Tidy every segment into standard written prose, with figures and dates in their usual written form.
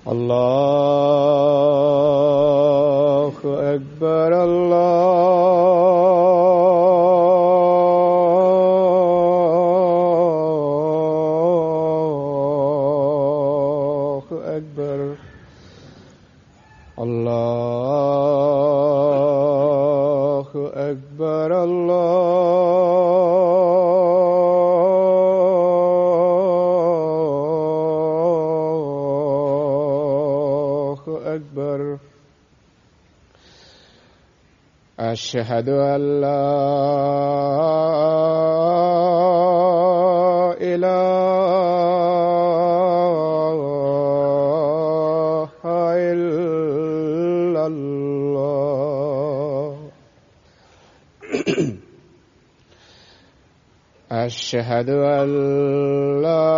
الله أكبر الله أكبر الله أكبر الله أكبر. أشهد أن لا إله إلا الله. أشهد أن لا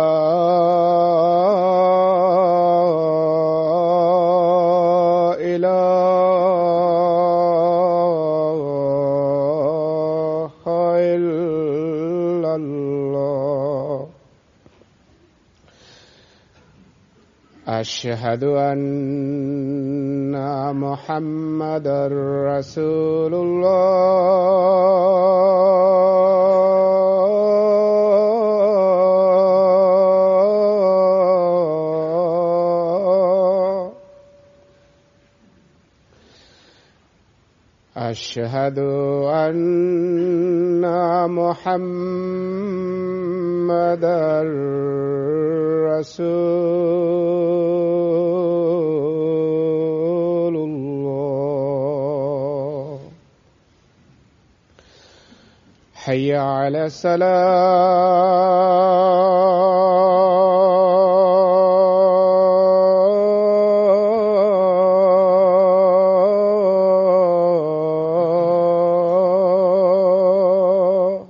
إله إلا الله. أشهد أن محمدًا رسول الله. أشهد أن محمدًا رسول الله. حي على الصلاة.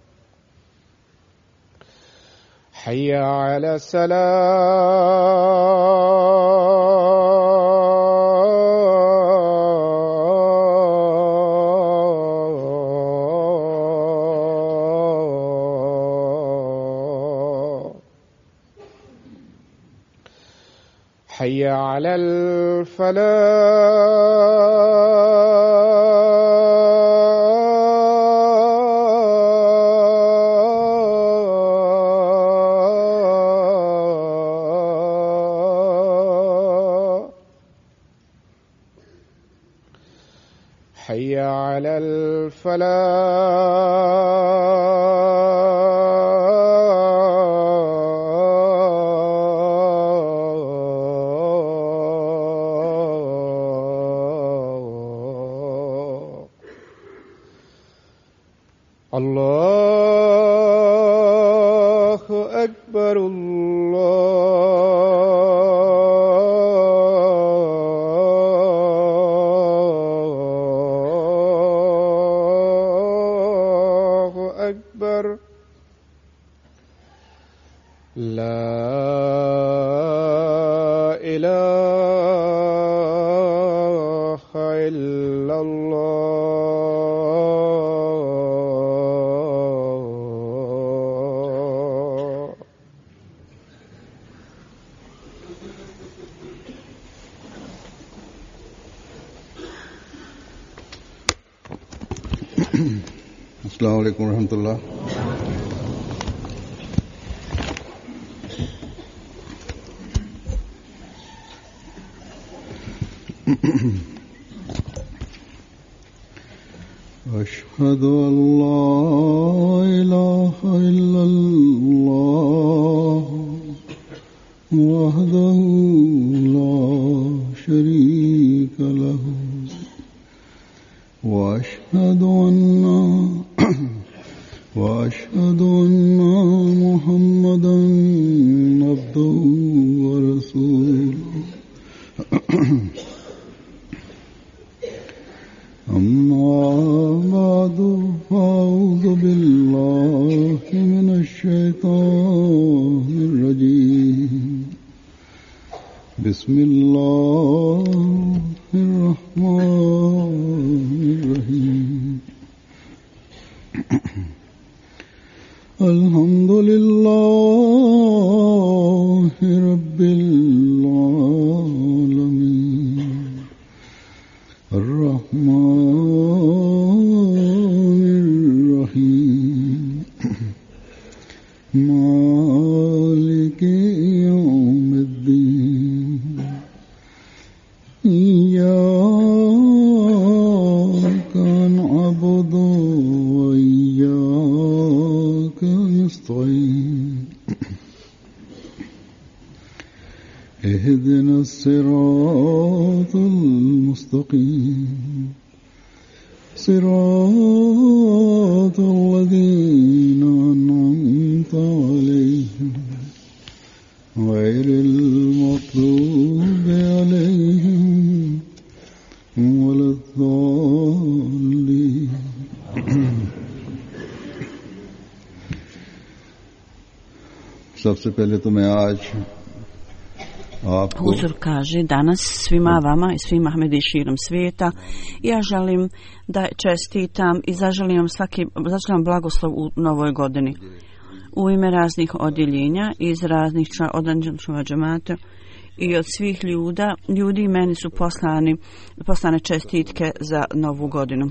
حي على الصلاة. حي على الفلاح. حي على الفلاح. الله أكبر الله أكبر. لا إله إلا الله. अस्सलामु अलैकुम रहमतुल्लाह। أشهد أن لا إله إلا الله وحده لا شريك له وأشهد أن محمدًا عبده ورسوله. أما بعد فأعوذ بالله من الشيطان الرجيم. بسم الله الرحمن الرحيم. الحمد لله رب العالمين اهدنا الصراط المستقيم صراط الذين أنعمت عليهم غير المغضوب عليهم ولا الضالين. सबसे पहले तो मैं आज Huzur kaže danas svima vama i svim Ahmedi širom svijeta ja želim da čestitam i zaželim vam blagoslov u novoj godini. U ime raznih odjeljenja iz raznih članova džemata i od svih ljudi meni su poslane čestitke za novu godinu.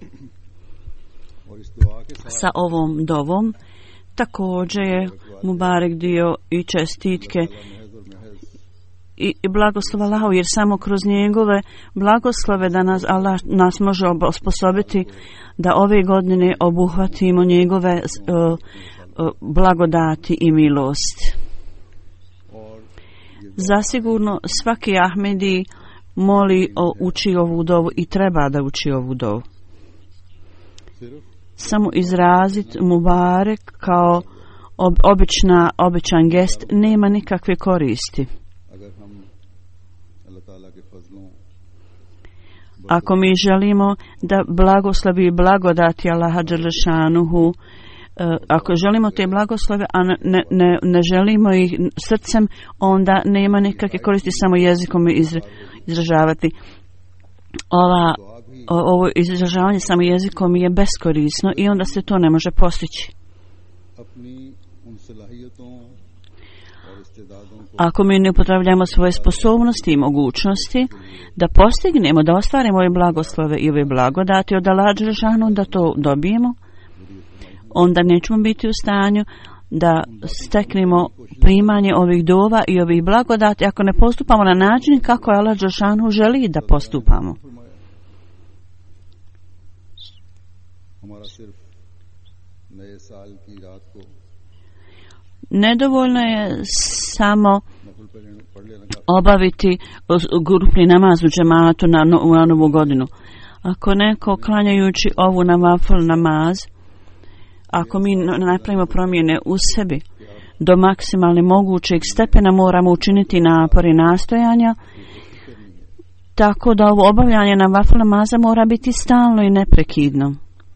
Sa ovom dovom također je Mubarek dio i čestitke i blagoslova Allahu, jer samo kroz njegove blagoslove da nas može osposobiti da ove godine obuhvatimo njegove blagodati i milost. Zasigurno svaki Ahmedi uči ovu dovu i treba da uči ovu dovu. Samo izrazit Mubarek kao običan gest nema nikakve koristi. Ako mi želimo da blagoslovi i blagodati Allaha dželešanuhu, ako želimo te blagoslove, a ne želimo ih srcem, onda nema nikakve koristi samo jezikom izražavati. Ovo izražavanje samo jezikom je beskorisno i onda se to ne može postići. Ako mi ne upotrebljamo svoje sposobnosti i mogućnosti da postignemo, da ostvarimo ove blagoslove i ove blagodati od Allaha dželešanuhu, da to dobijemo, onda nećemo biti u stanju da steknemo primanje ovih dova i ovih blagodati ako ne postupamo na način kako Allah dželešanuhu želi da postupamo. Nedovoljno je samo obaviti grupni namaz u džematu na novu godinu. Ako neko klanjajući ovu navafil namaz, ako mi napravimo promjene u sebi, do maksimalne mogućeg stepena moramo učiniti napor i nastojanja, tako da ovo obavljanje navafil namaza mora biti stalno i neprekidno.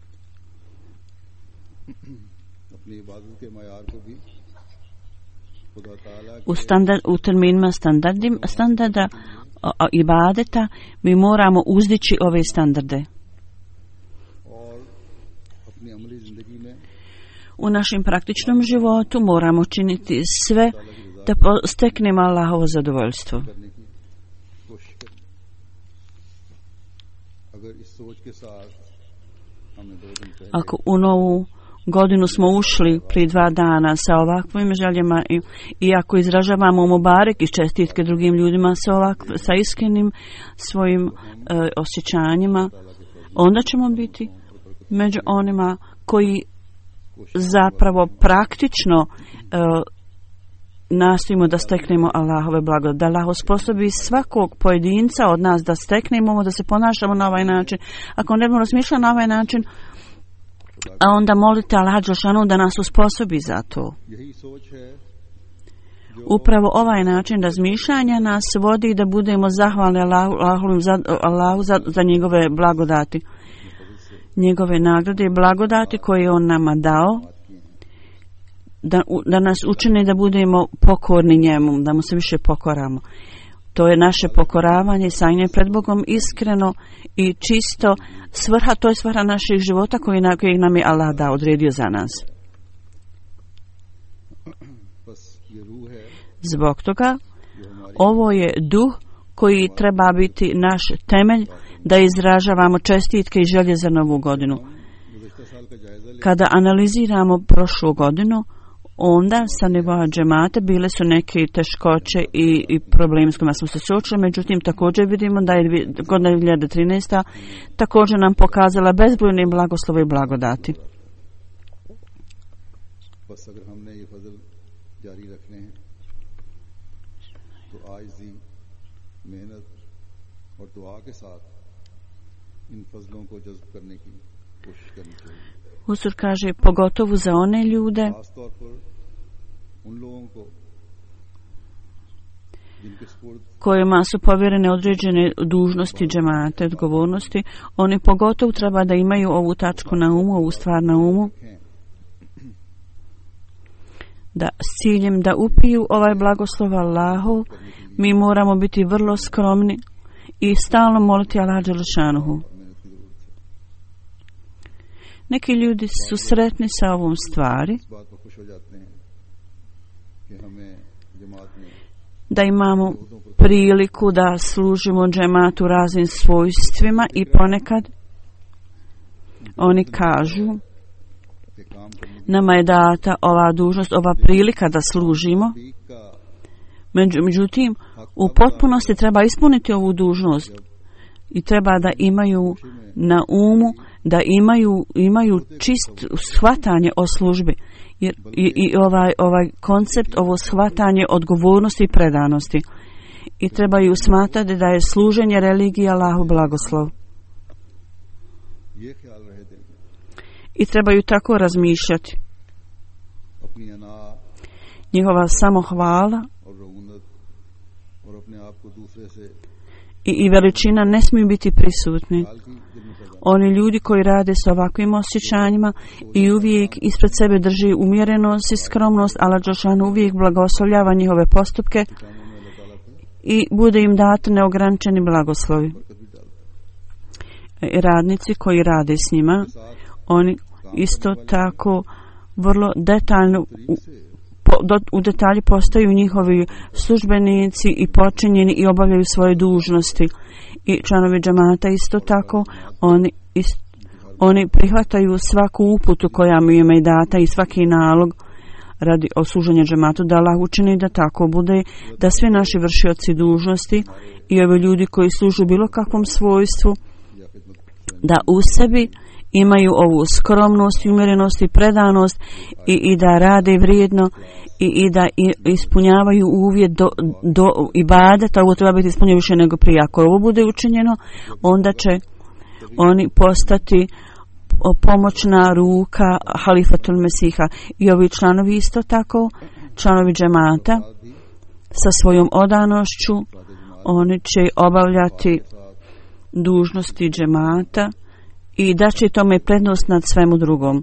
U terminima standarda ibadeta mi moramo uzdići ove standarde. U našem praktičnom životu moramo činiti sve da steknemo Allahovo zadovoljstvo. Ako u novu godinu smo ušli prije 2 dana sa ovakvim željama i ako izražavamo Mubarek i čestitke drugim ljudima sa iskrenim svojim osjećanjima, onda ćemo biti među onima koji zapravo praktično nastojimo da steknemo Allahove blagodati, da Allah osposobi svakog pojedinca od nas da steknemo, da se ponašamo na ovaj način. Ako ne budemo razmišljali na ovaj način, a onda molite Allaha dželešanuhu da nas usposobi za to. Upravo ovaj način razmišljanja nas vodi da budemo zahvalni Allahu za njegove blagodati, njegove nagrade i blagodati koje je on nama dao, da nas učini da budemo pokorni njemu, da mu se više pokoramo. To je naše pokoravanje, stanje pred Bogom iskreno i čisto. To je svrha naših života koji nam je Allah dao, odredio za nas. Zbog toga ovo je duh koji treba biti naš temelj da izražavamo čestitke i želje za novu godinu. Kada analiziramo prošlu godinu, onda sa nivoa džemata bile su neke teškoće i problemi s kojima smo se suočili, međutim također vidimo da je godina 2013. također nam pokazala bezbrojne blagoslove i blagodati. आजिज़ी मेहनत और दुआ के साथ इन फजलों को जज्ब करने की कोशिश करनी चाहिए। Huzur kaže pogotovo za one ljude खासतौर पर उन लोगों को जिनके स्पुर्द kojima su povjerene određene dužnosti džemata, odgovornosti, oni pogotovo treba da imaju ovu tačku na umu, ovu stvar na umu, da s ciljem da upiju ovaj blagoslov Allahu, mi moramo biti vrlo skromni i stalno moliti Allah dželešanuhu. Neki ljudi su sretni sa ovom stvari, इस बात पर खुश हो जाते हैं कि हमें जमात में da imamo priliku da služimo džematu raznim svojstvima i ponekad oni kažu के काम करने nama je data ova dužnost, ova prilika da služimo. का Međutim, u potpunosti treba ispuniti ovu dužnost i treba da imaju na umu, da imaju čist shvatanje o službi. Jer i ovaj koncept, ovo shvatanje odgovornosti i predanosti. I trebaju smatrati da je služenje religije Allahu blagoslov. ये ख्याल रहे दिल में I trebaju tako razmišljati. अपनी अना Njihova samohvala और रऊनत और अपने आप को दूसरे से i veličina ne smiju biti prisutni. ख्याल की दिल में पैदा Oni ljudi koji rade sa ovakvim osjećanjima i uvijek ispred sebe drži umjerenost i skromnost, Allah dželešanu uvijek blagoslovljava njihove postupke कामों में अल्लाह ताला फिर i bude im dati neograničeni blagoslovi. बरकत भी डालता है। I radnici koji rade s njima, साथ oni isto tako vrlo detaljno u detalji postaju njihovi službenici i počinjeni i obavljaju svoje dužnosti. I članovi džemata isto tako, oni prihvataju svaku uputu koja mu je data i svaki nalog radi služenja džematu, da Allah učini da tako bude, da svi naši vršioci dužnosti i ovi ljudi koji služu bilo kakvom svojstvu, da u sebi imaju ovu skromnost, umjerenost i predanost i da rade vrijedno i da ispunjavaju uvjet do ibadeta. Ovo treba biti ispunjeno više nego prije. Ako ovo bude učinjeno, onda će oni postati pomoćna ruka halifatul Mesiha. I ovi članovi isto tako, članovi džemata, sa svojom odanošću, oni će obavljati dužnosti džemata i da će tome prednost nad svemu drugom.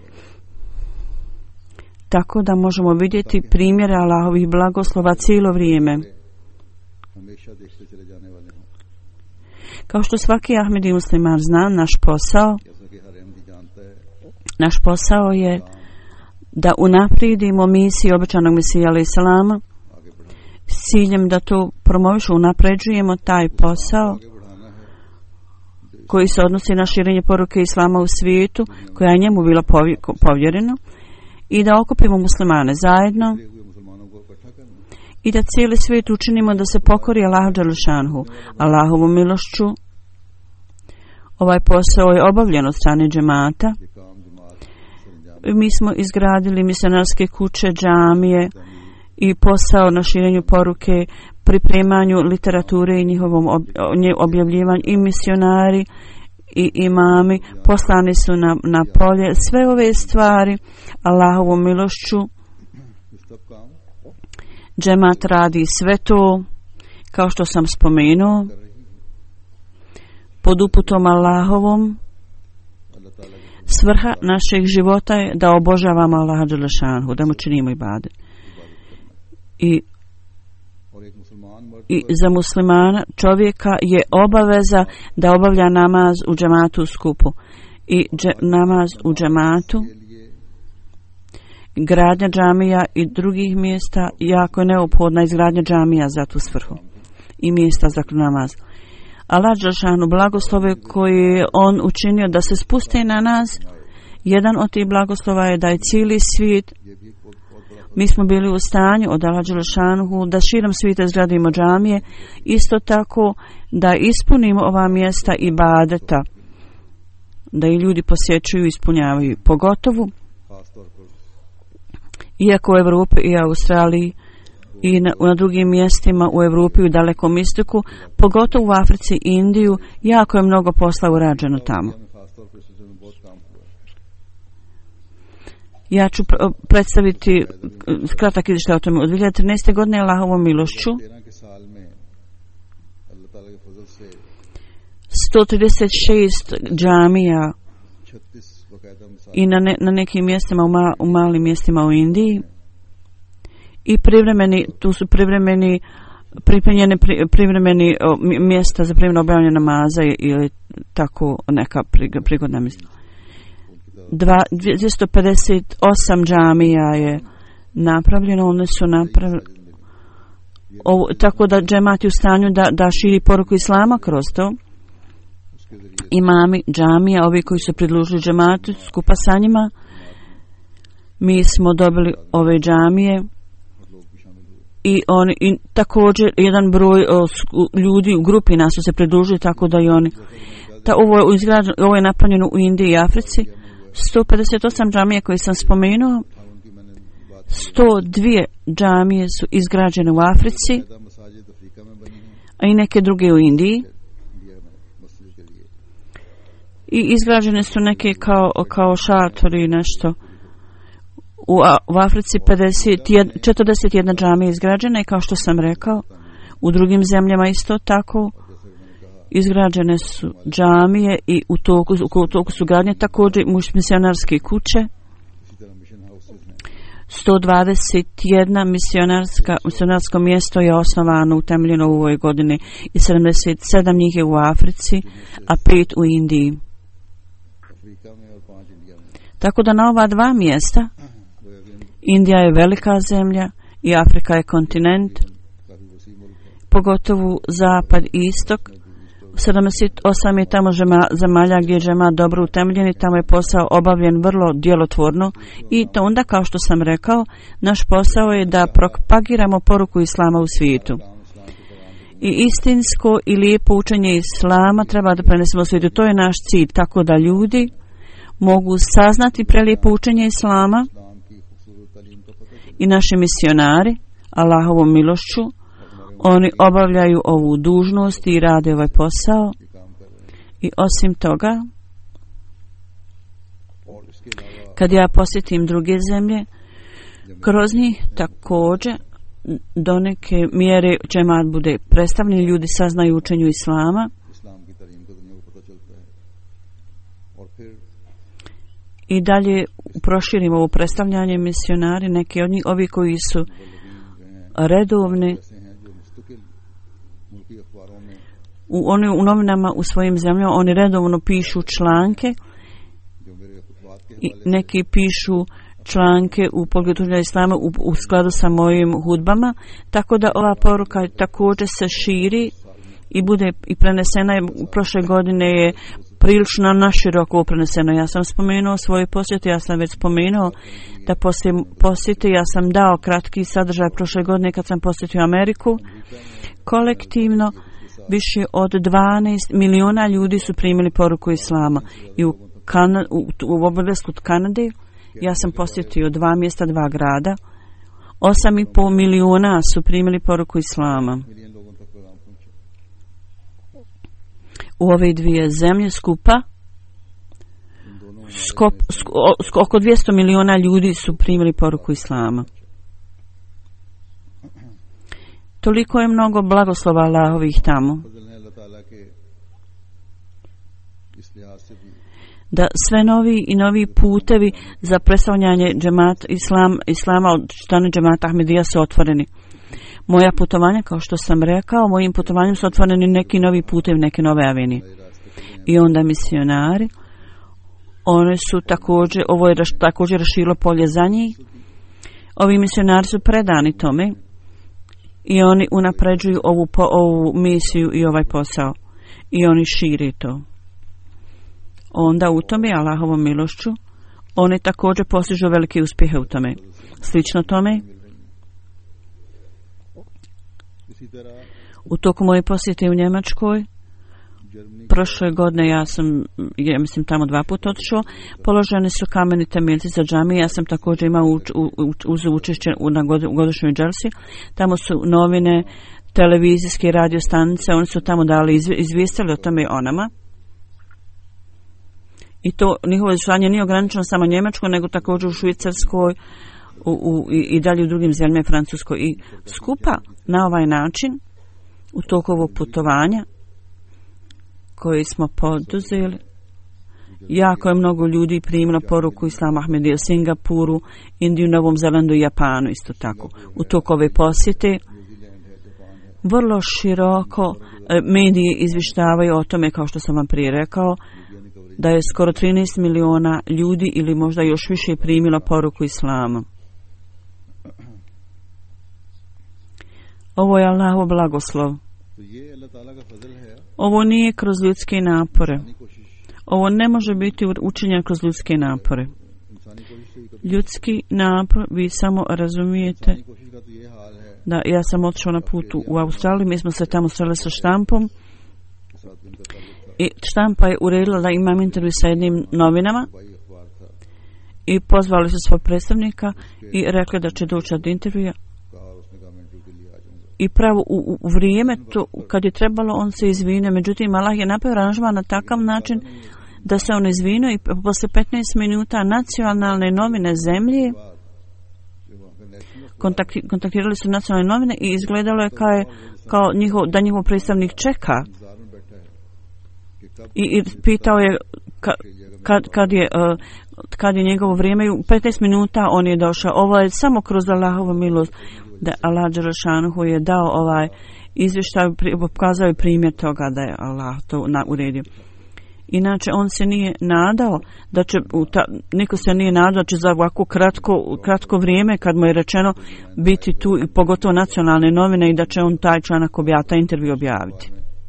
Tako da možemo vidjeti primjere Allahovih blagoslova cijelo vrijeme. हमेशा देखते चले जाने वाले हों। Kao što svaki Ahmedi musliman zna, naš जैसा कि हर अहमदी जानता है posao je da unaprijedimo misiju obećanog Mesija alejhi selama आगे बढ़ाना s ciljem da to promovišu, unapređujemo taj posao आगे बढ़ाना है koji se odnosi na širenje poruke Islama u svijetu, koja je njemu bila povjerena, i da okupimo muslimane zajedno हुए मुसलमानों को इकट्ठा करना i da cijeli svijet učinimo da se pokori Allahu dželešanhu, Allahovom milošću. Ovaj posao je obavljen od strane džemata. ये काम जमात सर अंजाम Mi smo izgradili misionarske kuće, džamije i posao na širenju poruke, pripremanju literature i njihovom objavljivanju, i misionari i imami poslani su na polje. Sve ove stvari Allahovom milošću ये सब काम džemat radi sve to, kao što sam spomenuo, कर रही है pod uputom Allahovom. अल्लाह ताला की Svrha našeg života je da obožavamo Allaha dželešanhu, da mu činimo ibadet. और एक मुसलमान मर्द I za muslimana čovjeka je obaveza da obavlja namaz u džematu u skupu. I namaz u džematu, के लिए gradnja džamija i drugih mjesta, jako je neophodna izgradnja džamija za tu svrhu i mjesta za namaz. Allah dželešanu blagoslove koje je on učinio da se spuste na nas, jedan od tih blagoslova je da je cijeli svijet, ये भी बहुत बड़ा mi smo bili u stanju od Allah dželešanu da širom svijeta izgradimo džamije, isto tako da ispunimo ova mjesta ibadeta, da i ljudi posjećuju i ispunjavaju, pogotovo खास तौर पर iako u Evropi i Australiji i na drugim mjestima u Europi i u Dalekom istoku, pogotovo u Africi i Indiju, jako je mnogo posla urađeno tamo. Ja ću predstaviti kratak izvještaj o tome. U 2013. godine Allahovom milošću 136 džamija i na nekim mjestima, u malim mjestima u Indiji, i privremeni, tu su privremeni mjesta za privremeno obavljanje namaza ili tako neka prigodna mjesta. 258 džamija je napravljeno, one su napravljene tako da džemat je u stanju da širi poruku islama kroz to. Imami džamija, ovi koji su pridružili džematu skupa sa njima, mi smo dobili ove džamije i također jedan broj ljudi u grupi nas su se pridružili, tako da i oni. Ovo je napravljeno u Indiji i Africi. 158 džamija koje sam spomenuo, 102 džamije su izgrađene u Africi, a i neke druge u Indiji. I izgrađene su neke kao šatori i nešto. U Africi 41 džamija izgrađena i kao što sam rekao, u drugim zemljama isto tako izgrađene su džamije i u toku su gradnje također misionarske kuće. 121 misionarsko mjesto je osnovano, utemeljeno u ovoj godini i 77 njih je u Africi, a 5 u Indiji. Tako da na ova dva mjesta, Indija je velika zemlja i Afrika je kontinent, pogotovo zapad i istok. 78 je tamo zemalja gdje je džemat dobro utemeljen i tamo je posao obavljen vrlo djelotvorno, i to onda, kao što sam rekao, naš posao je da propagiramo poruku islama u svijetu. I istinsko i lijepo učenje islama treba da prenesemo u svijetu. To je naš cilj, tako da ljudi mogu saznati prelijepo učenje islama, i naši misionari, Allahovom milošću, oni obavljaju ovu dužnost i rade ovaj posao. I osim toga, kad ja posjetim druge zemlje, kroz njih također do neke mjere džemat bude predstavljen, ljudi saznaju učenju islama. I dalje proširimo ovo predstavljanje misionari, neki od njih, ovi koji su redovni u novinama u svojim zemljama, oni redovno pišu članke i neki pišu članke u pogledu islama u skladu sa mojim hudbama, tako da ova poruka također se širi i bude i prenesena. Prošle godine je prilično naširoko preneseno. Ja sam spomenuo svoje posjete, ja sam već spomenuo da posjete, ja sam dao kratki sadržaj prošle godine kad sam posjetio Ameriku. Kolektivno više od 12 miliona ljudi su primili poruku islama. I u obavljesku Kanade ja sam posjetio 2 mjesta, 2 grada. 8,5 miliona su primili poruku islama. U ove dvije zemlje skupa oko 200 miliona ljudi su primili poruku islama. Toliko je mnogo blagoslova Allahovih tamo, da sve novi i novi putevi za predstavljanje islama od strane džemata Ahmedija su otvoreni. Moja putovanja, kao što sam rekao, mojim putovanjem su otvoreni neki novi putevi, neke nove avenije. I onda misionari, one su također, ovo je također raširilo polje za njih. Ovi misionari su predani tome i oni unapređuju ovu misiju i ovaj posao. I oni širi to. Onda u tome, Allahovom milošću, oni također postižu velike uspjehe u tome. Slično tome, u toku moje posjete u Njemačkoj, prošle godine ja mislim tamo 2 puta otišao, položeni su kameni temeljci za džamije, ja sam također imao učešće na godišnjoj dželsi, tamo su novine, televizijske radio stanice, oni su tamo dali, izvijestili o tome o nama. I to njihovo izvršanje nije ograničeno samo Njemačkoj, nego također u Švicarskoj i dalje u drugim zemljama, Francuskoj. I skupa na ovaj način u toku ovog putovanja koji smo poduzeli, jako je mnogo ljudi primilo poruku Islama Ahmedija u Singapuru, Indiju, Novom Zelandu i Japanu isto tako. U toku ove posjete vrlo široko mediji izvještavaju o tome, kao što sam vam prije rekao, da je skoro 13 miliona ljudi ili možda još više primilo poruku Islama. Ovo je Allahov blagoslov. Ovo nije kroz ljudske napore. Ovo ne može biti učinjeno kroz ljudske napore. Ljudski napor, vi samo razumijete da ja sam otišao na putu u Australiju, mi smo se tamo sreli sa štampom i štampa je uredila da imam intervju sa jednim novinama i pozvali su svog predstavnika i rekli da će doći od intervjuja. I pravo u vrijeme to, kad je trebalo, on se izvinio. Međutim, Allah je napravio aranžman na takav način da se on izvinio i posle 15 minuta nacionalne novine zemlje kontaktirali su nacionalne novine i izgledalo je kao da njihov predstavnik čeka. I pitao je kad je njegovo vrijeme, u 15 minuta on je došao. Ovo je samo kroz Allahovu milost da Allah Đelešanuhu je dao ovaj izvještaj, pokazao je primjer toga da je Allah to uredio. Inače, on se nije nadao da će, niko se nije nadao da će za ovako kratko vrijeme, kad mu je rečeno biti tu, i pogotovo nacionalne novine, i da će on taj članak taj intervju objaviti.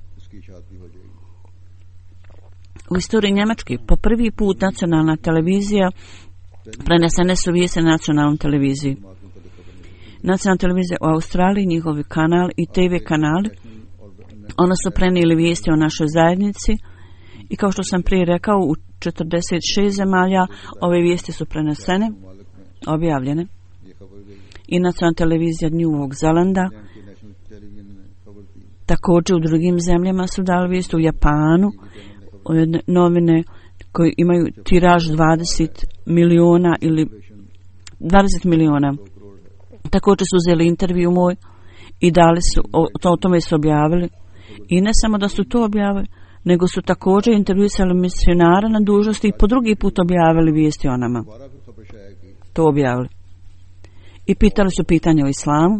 U istoriji Njemačke po prvi put nacionalna televizija prenesene su vijesti na nacionalnu televiziju. Nacionalna televizija u Australiji, njihovi kanal i TV kanali, ono su prenijeli vijesti o našoj zajednici i kao što sam prije rekao, u 46 zemalja ove vijesti su prenesene, objavljene. I nacionalna televizija Novog Zelanda, također u drugim zemljama su dali vijesti, u Japanu, novine koji imaju tiraž 20 miliona ili 20 miliona. Također su uzeli intervju moj i dali su, o tome su objavili. I ne samo da su to objavili, nego su također intervjuisali misionara na dužnosti i po drugi put objavili vijesti o nama. To objavili. I pitali su pitanje o islamu.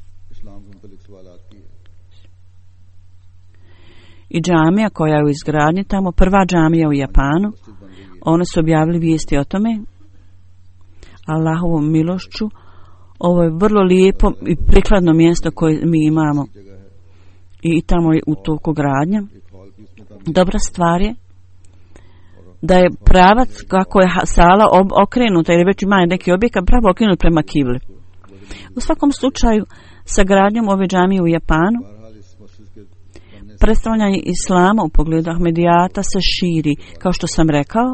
I džamija koja je u izgradnji tamo, prva džamija u Japanu, one su objavili vijesti o tome. Allahovom milošću, ovo je vrlo lijepo i prikladno mjesto koje mi imamo. I tamo je u toku gradnja. Dobra stvar je da je pravac kako je sala okrenuta, jer već ima neki objekat pravo okrenut prema kibli. U svakom slučaju, sa gradnjom ove džamije u Japanu, predstavljanje islama u pogledu Ahmedijata se širi. Kao što sam rekao,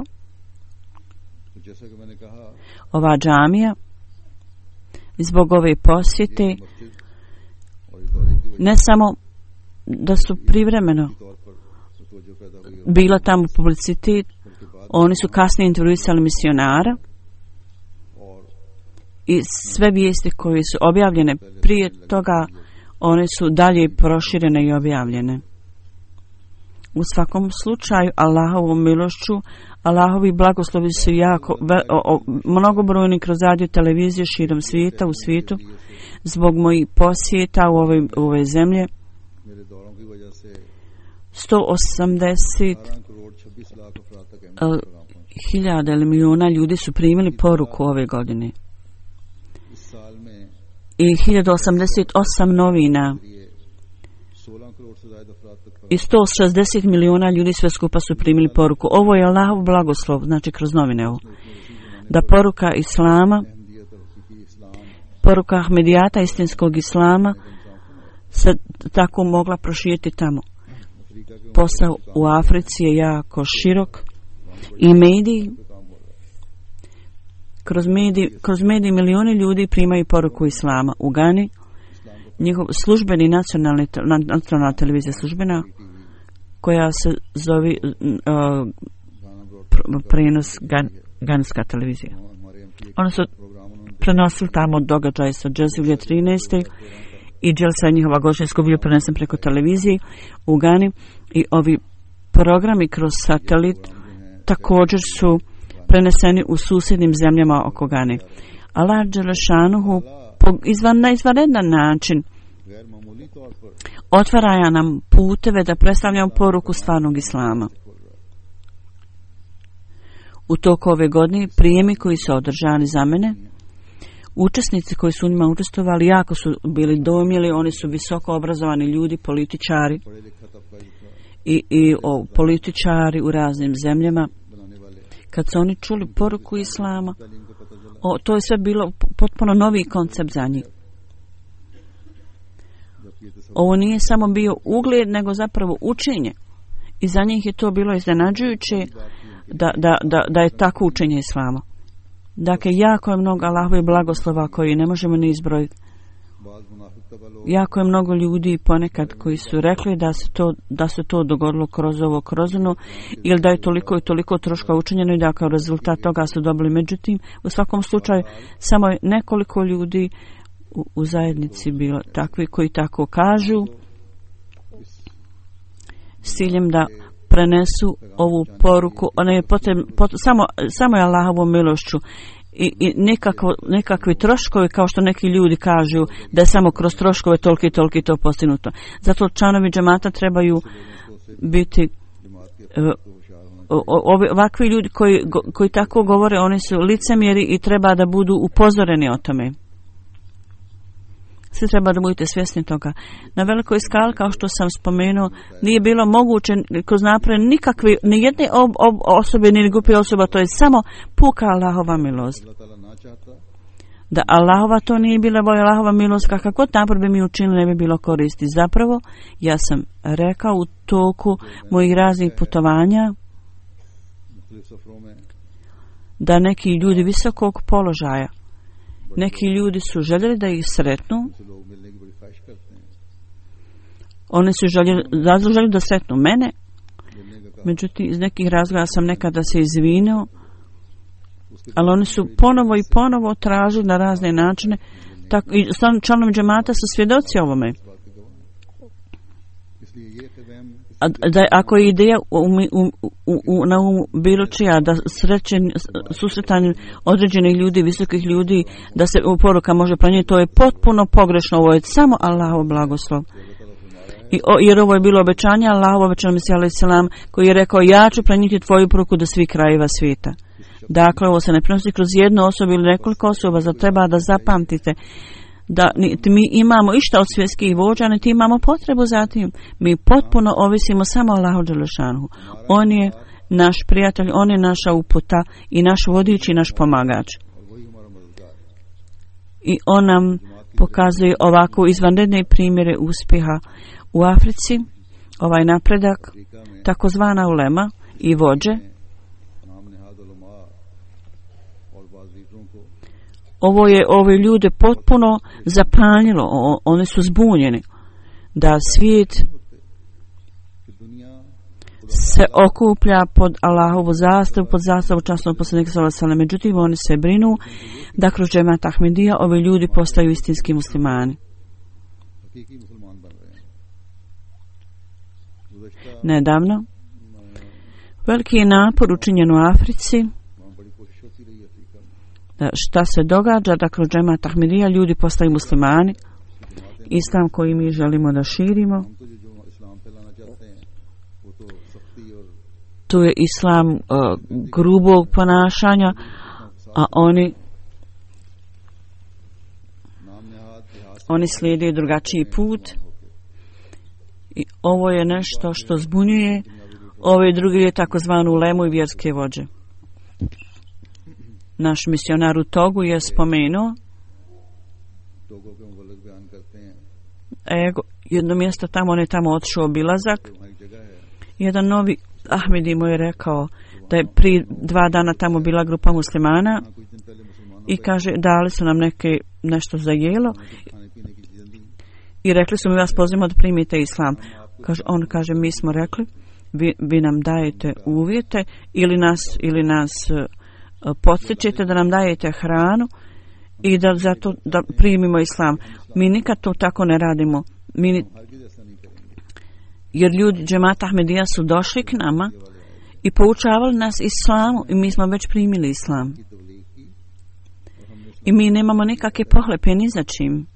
ova džamija zbog ove posjete ne samo da su privremeno bila tamo publicitet, oni su kasnije intervjuisali misionara i sve vijesti koje su objavljene prije toga, one su dalje proširene i objavljene. U svakom slučaju, Allahovom milošću, Allahovi blagoslovi su jako mnogobrojni kroz radio televizije širom svijeta, u svijetu, zbog mojih posjeta u ove zemlje. 180 ili milijuna ljudi su primili poruku ove godine. I 1088 novina. I 160 milijuna ljudi sve skupa su primili poruku. Ovo je Allahov blagoslov, znači kroz novine ovo. Da poruka islama, poruka Ahmedijata, istinskog islama, se tako mogla proširiti tamo. posao u Africi je jako širok i mediji, kroz mediji milioni ljudi primaju poruku Islama. U Gani, njihov službeni nacionalna televizija službena, koja se zove prenos Ganska televizija. Oni su prenosili tamo događaj sa Dželsa 2013. i Dželsa njihova godišnjska bio prenesen preko televizije u Gani i ovi programi kroz satelit također su preneseni u susjednim zemljama oko Gane. Allah dželešanuhu na izvanredan način otvaraja nam puteve da predstavljamo poruku stvarnog Islama. U toku ove godine prijemi koji su održani za mene, učesnici koji su u njima učestvovali jako su bili dojmili, oni su visoko obrazovani ljudi, političari i političari u raznim zemljama. Kad su oni čuli poruku Islama, to je sve bilo potpuno novi koncept za njih. Ovo nije samo bio ugled, nego zapravo učenje. I za njih je to bilo iznenađujuće da je tako učenje Islama. Dakle, jako je mnogo Allahove blagoslova koji ne možemo ni izbrojiti. Jako je mnogo ljudi ponekad koji su rekli da se to dogodilo kroz ono ili da je toliko i toliko troška učinjeno i da kao rezultat toga su dobili. Međutim, u svakom slučaju samo je nekoliko ljudi u zajednici bilo takvi koji tako kažu s ciljem da prenesu ovu poruku. Ona je samo je Allahovom milošću i nekakvi troškovi, kao što neki ljudi kažu da je samo kroz troškove toliki to postignuto. Zato članovi džemata trebaju biti ovakvi ljudi koji tako govore, oni su licemjeri i treba da budu upozoreni o tome. Svi treba da budete svjesni toga. Na velikoj skali, kao što sam spomenuo, nije bilo moguće kroz napred nikakve, ni jedne osobe, ni grupe osoba, to je samo puka Allahova milost. Da Allahova to nije bila volja, Allahova milost, kakav god napred bi mi učinili, ne bi bilo koristi. Zapravo, ja sam rekao u toku mojih raznih putovanja da neki ljudi visokog položaja, neki ljudi su željeli da ih sretnu. Oni su željeli da sretnu mene. Međutim, iz nekih razloga sam nekada se izvinio. Ali oni su ponovo tražili na razne načine. I članovi džemata su svjedoci ovome. Ako je ideja na umu bilo čija da susretanje određenih ljudi, visokih ljudi, da se poruka može prenijeti, to je potpuno pogrešno. Ovo je samo Allahov blagoslov. Jer ovo je bilo obećanje Allahov, obećano Mesija alejhi selam, koji je rekao: ja ću prenijeti tvoju poruku do svih krajeva svijeta. Dakle, ovo se ne prenosi kroz jednu osobu ili nekoliko osoba, zato treba da zapamtite da mi imamo išta od svjetskih vođa, niti imamo potrebu za tim. Mi potpuno ovisimo samo Allahu dželešanuhu. On je naš prijatelj, on je naša uputa i naš vodič i naš pomagač. I on nam pokazuje ovako izvanredne primjere uspjeha u Africi, ovaj napredak, takozvana ulema i vođe. Ove ljude potpuno zapanjilo, oni su zbunjeni da svijet se okuplja pod Allahovu zastavu, pod zastavu časnog poslanika sallallahu alejhi ve sellem. Međutim, oni se brinu da kroz džemat Ahmedija ovi ljudi postaju istinski muslimani. Nedavno veliki je napor učinjen u Africi. Šta se događa da kroz džemat Ahmedija ljudi postaju muslimani, islam koji mi želimo da širimo. Tu je islam grubog ponašanja, a oni slijede drugačiji put. I ovo je nešto što zbunjuje. Ove drugi je takozvanu ulemu i vjerske vođe. Naš misionar u Togu je spomenuo jedno mjesto tamo, on je tamo otišao obilazak Jedan novi Ahmedi mu je rekao da je prije 2 dana tamo bila grupa muslimana i kaže dali su nam nešto za jelo i rekli su mi vas pozivamo da primite islam. On kaže mi smo rekli vi nam dajete uvjete ili nas podsjećate da nam dajete hranu i da zato da primimo islam. Mi nikad to tako ne radimo. Jer ljudi džemata Ahmedija su došli k nama i poučavali nas islamu i mi smo već primili islam. I mi nemamo nikakve pohlepe ni za čim.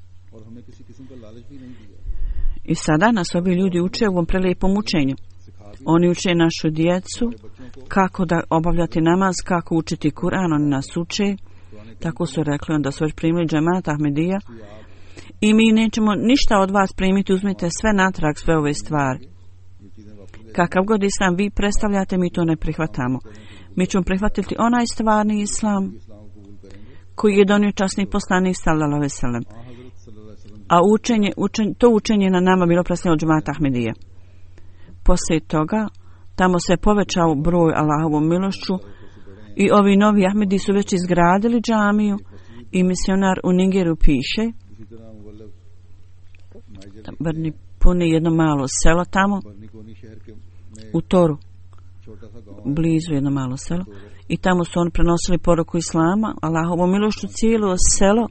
I sada nas ovi ljudi uče u ovom prelijepom učenju. Oni uče našu djecu kako da obavljati namaz, kako učiti Kur'an, oni nas uče. Tako su rekli, onda su već primili džemata Ahmedija. I mi nećemo ništa od vas primiti, uzmite sve natrag, sve ove stvari. Kakav god islam vi predstavljate, mi to ne prihvatamo. Mi ćemo prihvatiti onaj stvarni islam koji je donio časni poslanik sallallahu alejhi ve sellem. A to učenje na nama bilo predstavljeno od džemata Ahmedije. Poslije toga, tamo se povećao broj Allahovom milošću i ovi novi Ahmedi su već izgradili džamiju i misionar u Nigeru piše Brni puni jedno malo selo tamo u Toru, blizu jedno malo selo, i tamo su oni prenosili poruku islama, Allahovom milošću. Cijelo selo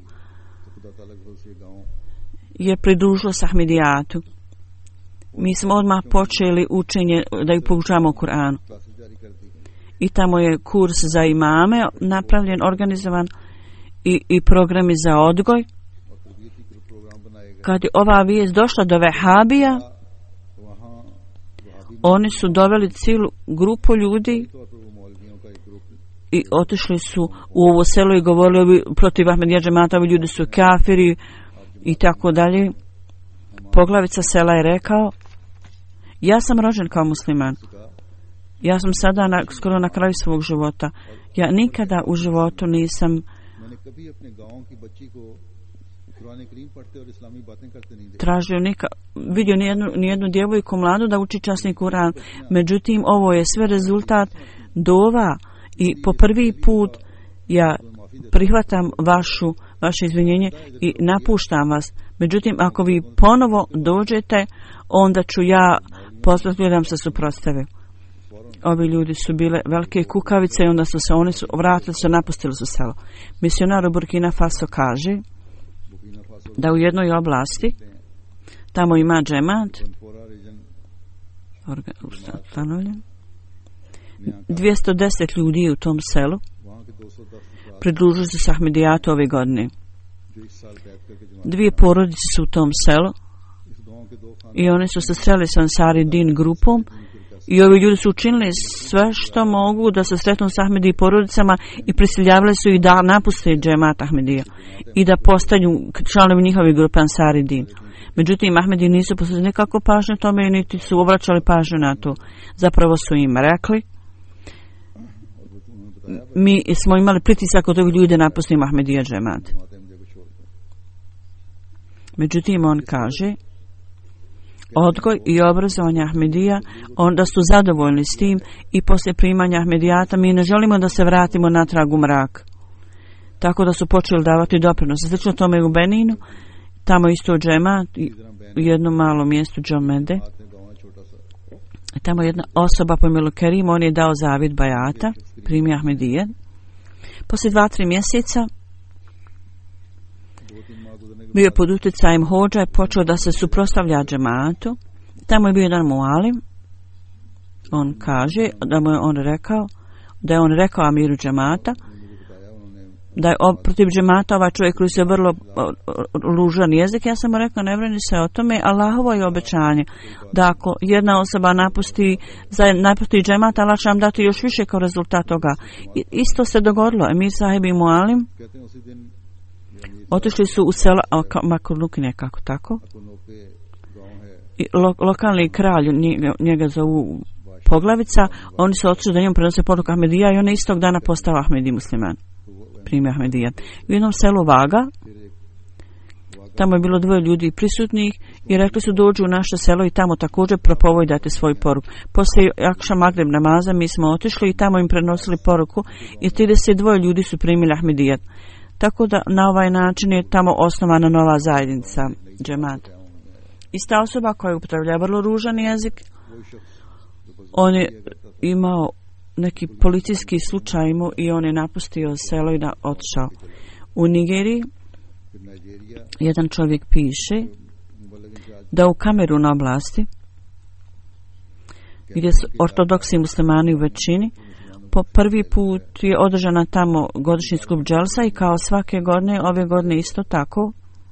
je pridružilo se Ahmedijatu. Mi smo odmah počeli učenje da ih poučavamo o Kur'anu. I tamo je kurs za imame napravljen, organizovan i programi za odgoj. Kad je ova vijest došla do Vehabija, oni su doveli cijelu grupu ljudi i otišli su u ovo selo i govorili protiv Ahmedija džemata, ovi ljudi su kafiri i tako dalje. Poglavica sela je rekao, ja sam rođen kao musliman. Ja sam sada skoro na kraju svog života. Ja nikada u životu nisam vidio nijednu djevojku mladu da uči časni Kur'an. Međutim, ovo je sve rezultat dova i po prvi put ja prihvatam vaše izvinjenje i napuštam vas. Međutim, ako vi ponovo dođete, onda ću ja poslati da vam se suprotstave. Ovi ljudi su bile velike kukavice i onda oni su vratili se, napustili su selo. Misionar u Burkina Faso kaže da u jednoj oblasti tamo ima džemat ustanovljen. 210 ljudi u tom selu pridružili su se Ahmedijatu ove godine. 2 porodice su u tom selu i oni su se sreli sa Ansari Din grupom i ovi ljudi su učinili sve što mogu da se sretnu s Ahmedi porodicama i prisiljavali su ih da napuste džemat Ahmedija i da postanu članovi njihove grupe Ansari Din. Međutim, Ahmedi nisu posvetili nikako pažnju tome, niti su obraćali pažnju na to. Zapravo su im rekli, mi smo imali pritisak od ovih ljudi da napustimo Ahmedija džemat. Međutim, on kaže, odgoj i obrazovanje Ahmedija, onda su zadovoljni s tim i poslije primanja Ahmedijata mi ne želimo da se vratimo natrag u mrak. Tako da su počeli davati doprinose. Slično tome u Beninu, tamo isto džemat, u jednom malom mjestu Džomede. Tamo jedna osoba po imenu Kerim, on je dao zavjet bajata, primio Ahmedije. Poslije 2-3 mjeseca bio je pod utjecajem hodža i počeo da se suprotstavlja džematu. Tamo je bio jedan mualim. On kaže da je on rekao amiru džemata da je protiv džemata ovaj čovjek koji se vrlo ružan jezik. Ja sam mu rekao, ne brini se o tome, Allahovo je obećanje da ako jedna osoba napusti džemata, Allah će vam dati još više kao rezultat toga. Isto se dogodilo. Emir Sahib i mualim otišli su u selo Makurnuki nekako tako. I lokalni kralj, njega zovu Poglavica, oni su otišli da njemu prenose poruku Ahmedija i on je istog dana postao Ahmedi musliman. Primio Ahmedija. U jednom selu Vaga Tamo je bilo 2 ljudi prisutnih i rekli su dođu u naše selo i tamo također propovedati svoju poruku. Poslije Akša Magreb namaza mi smo otišli i tamo im prenosili poruku i 32 ljudi su primili Ahmedijat. Tako da na ovaj način je tamo osnovana nova zajednica, džemat. Ista osoba koja je upotrebljava vrlo ružan jezik, on je imao neki policijski slučaj i on je napustio selo i otišao. U Nigeriji jedan čovjek piše da u Kamerunu oblasti, gdje su ortodoksi muslimani u većini, po prvi put je održana tamo godišnji skup dželsa i kao svake godine, ove godine isto tako,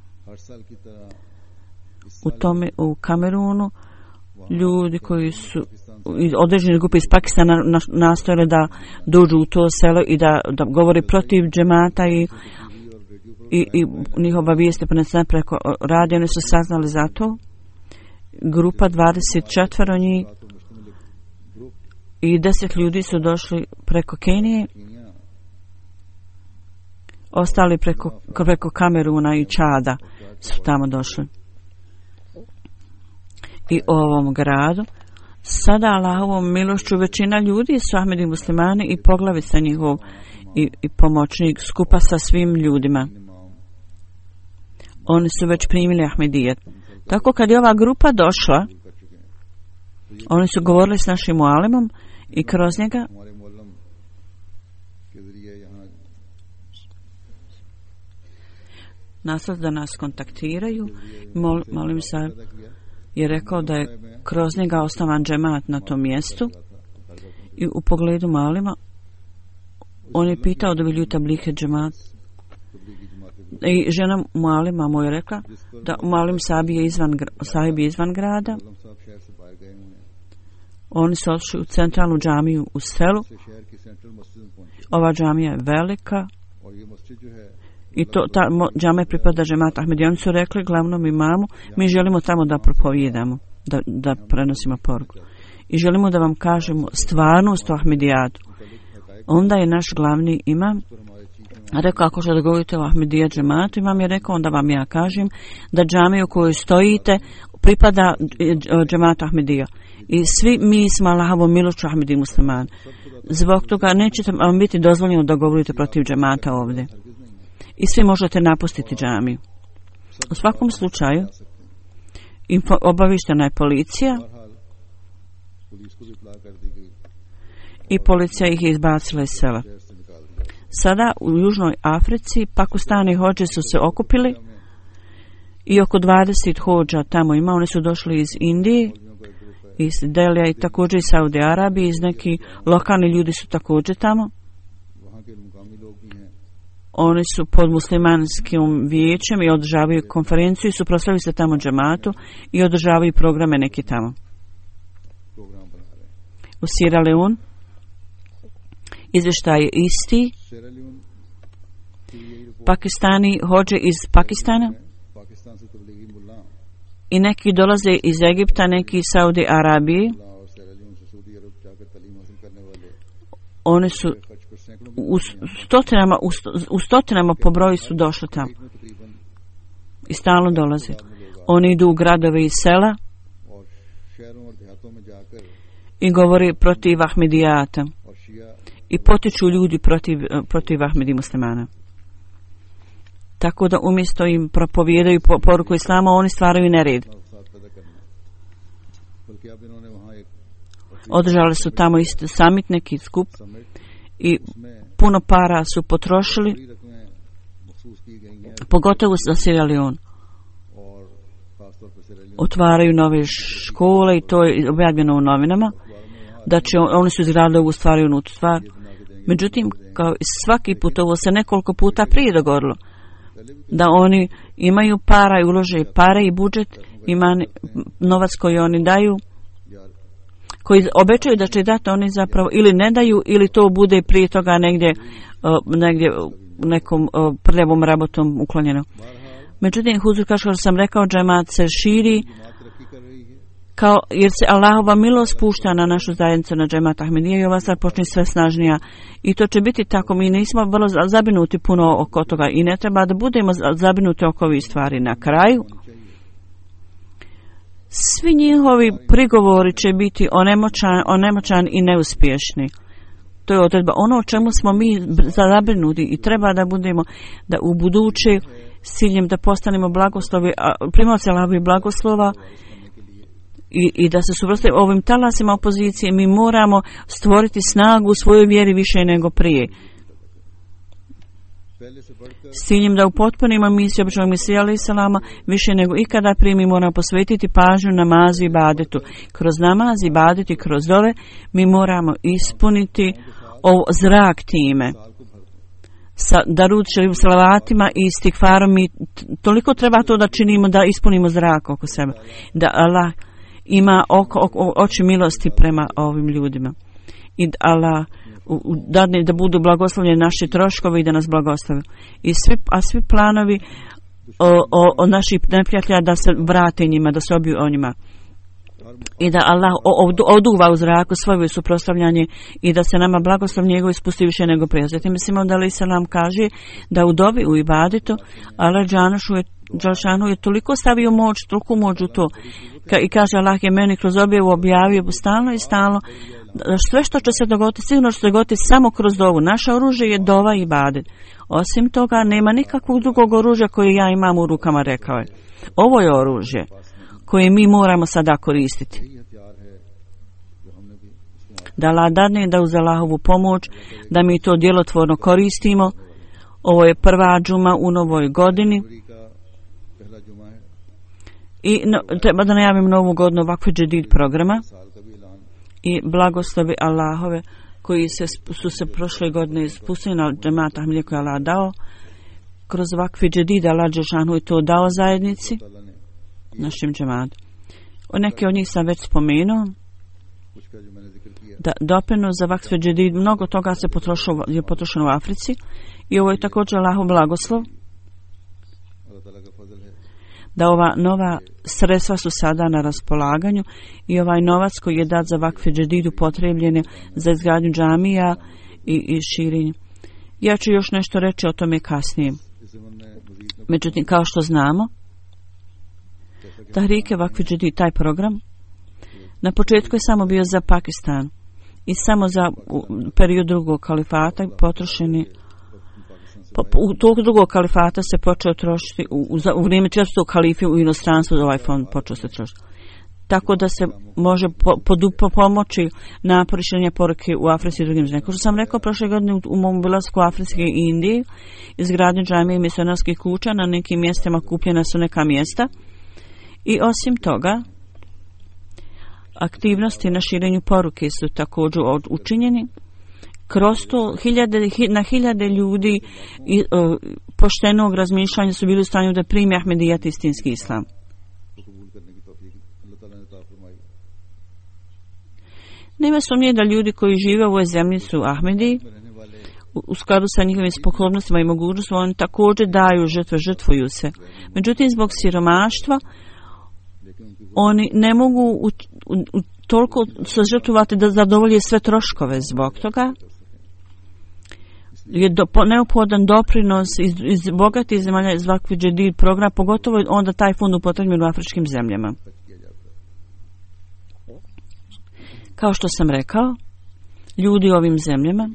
u Kamerunu ljudi koji su određene grupe iz Pakistana nastojale da dođu u to selo i da govore protiv džemata i njihova vijest je prenesena preko radija. Oni su saznali za to. Grupa 24 njih i 10 ljudi su došli preko Kenije, ostali preko Kameruna i Čada su tamo došli. I u ovom gradu sada Allahovom milošću većina ljudi su Ahmedi muslimani i poglavica njihov i pomoćnik skupa sa svim ljudima. Oni su već primili Ahmedijat. Tako kad je ova grupa došla, oni su govorili s našim mualimom i kroz njega naslov da nas kontaktiraju. Molim se, je rekao da je kroz njega osnovan džemat na tom mjestu i u pogledu malima on je pitao da bi ljudi tablike džemat i žena mualima mu je rekla da mualim sahib je izvan grada. Oni su otišli u centralnu džamiju u selu. Ova džamija je velika i ta džamija pripada džemat Ahmedija. Oni su rekli glavnom imamu, mi želimo tamo da propovijedamo, da prenosimo poruku i želimo da vam kažemo stvarnost o Ahmedijatu. Onda je naš glavni imam rekao, ako što da govorite o Ahmedija džematu, imam je rekao, onda vam ja kažem da džamija u kojoj stojite pripada džematu Ahmedija i svi mi smo Allahovom milošću Ahmedi muslimani. Zbog toga nećete vam biti dozvoljeno da govorite protiv džemata ovdje i svi možete napustiti džamiju. U svakom slučaju obavištena je policija i policija ih je izbacila iz sela. Sada u Južnoj Africi Pakistani hođe su se okupili i oko 20 hođa tamo ima. Oni su došli iz Indije, iz Delija i također iz Saudi Arabije, iz neki lokalni ljudi su također tamo. Oni su pod muslimanskim vijećem i održavaju konferenciju i su proslavili se tamo džematu i održavaju programe neki tamo. U Sierra Leone izvještaj je isti. Pakistani hođe iz Pakistana i neki dolaze iz Egipta, neki iz Saudi Arabije. Oni su u stotinama po broju su došli tamo i stalno dolaze. Oni idu u gradove i sela i govori protiv Ahmedijata i potiču ljudi protiv Ahmedi muslimana. Tako da umjesto im propovijedaju poruku islama, oni stvaraju nered. Održali su tamo isto summit, neki skup i puno para su potrošili, pogotovo za Sierra Leone. Otvaraju nove škole i to je objavljeno u novinama da će oni su izgradili ovu stvar i onu stvar. Međutim, kao svaki put, ovo se nekoliko puta prije dogodilo, da oni imaju para i ulože pare i budžet, ima novac koji oni daju, koji obećaju da će dati, oni zapravo ili ne daju, ili to bude prije toga negdje nekom prljavom rabotom uklonjeno. Međutim, Huzur kaže, što sam rekao, džemat se širi jer se Allahova milost spušta na našu zajednicu, na džemat Ahmedija i ova sad počne sve snažnija. I to će biti tako. Mi nismo vrlo zabrinuti puno oko toga i ne treba da budemo zabrinuti oko ovih stvari. Na kraju, svi njihovi prigovori će biti onemoćani i neuspješni. To je odredba. Ono o čemu smo mi zabrinuti i treba da budemo, da u buduće s ciljem da postanemo blagoslovi, primaoci Allahovih blagoslova i da se suprotstavimo ovim talasima opozicije, mi moramo stvoriti snagu u svojoj vjeri više nego prije. S ciljem da upotpunimo misiju običnog Mesija alejhi selama više nego ikada prije, mi moramo posvetiti pažnju namazu i ibadetu. Kroz namaz i ibadet i kroz dove mi moramo ispuniti zrak time. Sa darud salavatima i istigfarom i toliko treba to da činimo da ispunimo zrak oko sebe. Da Allah ima oči milosti prema ovim ljudima. I da Allah dadne da budu blagoslovljeni naši troškovi i da nas blagoslovi. A svi planovi o naših neprijatelja da se vrate njima, da se obiju o njima. I da Allah oduva u zraku svoje suprotstavljanje i da se nama blagoslov njegov ispusti više nego prije. Zatim Simon alejhi selam kaže da u dobi u ibadetu Allah Đelešanu je toliko stavio moć, toliko moć u to. I kaže Allah je meni kroz objavu objavio stalno i stalno sve što će se dogoditi, sigurno će se dogoditi samo kroz dovu. Naše oružje je dova i ibadet. Osim toga nema nikakvog drugog oružja koje ja imam u rukama, rekao je. Ovo je oružje koje mi moramo sada koristiti. Da Allah dadne da uz Allahovu pomoć, da mi to djelotvorno koristimo. Ovo je prva džuma u novoj godini. I treba da najavim novu godinu Vakf Džedid programa i blagoslovi Allahove koji su se prošle godine spustili na džemat Ahmedija koji je Allah dao. Kroz Vakf Džedid Allah Đelešanu je to dao zajednici, našim džematu. Neke od njih sam već spomenuo. Da doprinos za Vakf Džedid, mnogo toga se potrošeno u Africi i ovo je također Allahov blagoslov. Da ova nova sredstva su sada na raspolaganju i ovaj novac koji je dat za Vakf Džedid upotrebljen za izgradnju džamija i širenje. Ja ću još nešto reći o tome kasnije. Međutim, kao što znamo, Tahrike Vakf Džedid, taj program, na početku je samo bio za Pakistan i samo za period drugog kalifata potrošeni. U tog drugog kalifata se počeo trošiti u vrijeme četvrtog kalife u inostranstvu, ovaj fond počeo se trošiti. Tako da se može pomoći na porišenje poruke u Africi i drugim zemljama. Kao što sam rekao, prošle godine u mom bilasku Afrike i Indije, izgradnje džamije i misionarskih kuća, na nekim mjestima kupljena su neka mjesta. I osim toga, aktivnosti na širenju poruke su također učinjeni. Kroz to na hiljade ljudi poštenog razmišljanja su bili u stanju da primi Ahmedijat, istinski islam. Nema sumnje da ljudi koji žive u ovoj zemlji su Ahmedi, u skladu sa njihovim sposobnostima i mogućnostima, oni također daju žrtvuju se. Međutim, zbog siromaštva, oni ne mogu toliko se žrtvovati da zadovolje sve troškove. Zbog toga je neophodan doprinos iz bogatih zemalja iz Vakf Džedid programa, pogotovo onda taj fond upotrebljen u afričkim zemljama. Kao što sam rekao, ljudi u ovim zemljama,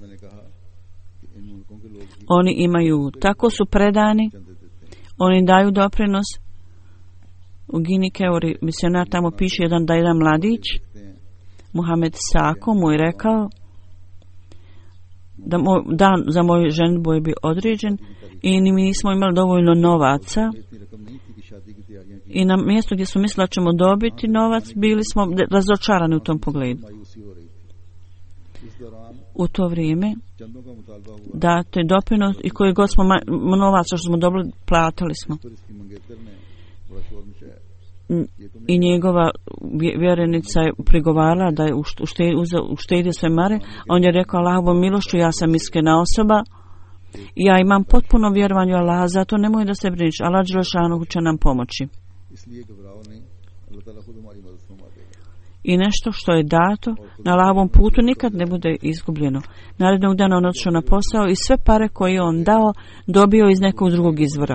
oni imaju, tako su predani, oni daju doprinos. U Gini Keori misionar tamo piše da jedan mladić, Muhammed Sako, mu je rekao da dan za moju ženidbu je bio određen i mi nismo imali dovoljno novaca i na mjestu gdje smo mislili da ćemo dobiti novac, bili smo razočarani u tom pogledu. U to vrijeme date doprinos i koji god smo novaca što smo dobili, platili smo. I njegova vjerenica je prigovarala da je uštedio sve mare. On je rekao, Allahovom milošću, ja sam iskrena osoba i ja imam potpuno vjerovanje u Allaha, zato nemoj da se brineš, Allah Đelešanu će nam pomoći. अल्लाह ताला खुद हमारी मदद फरमा देगा। I nešto što je dato na Allahovom putu nikad ne bude izgubljeno. Narednog dana on otišao na posao i sve pare koje je on dao dobio iz nekog drugog izvora.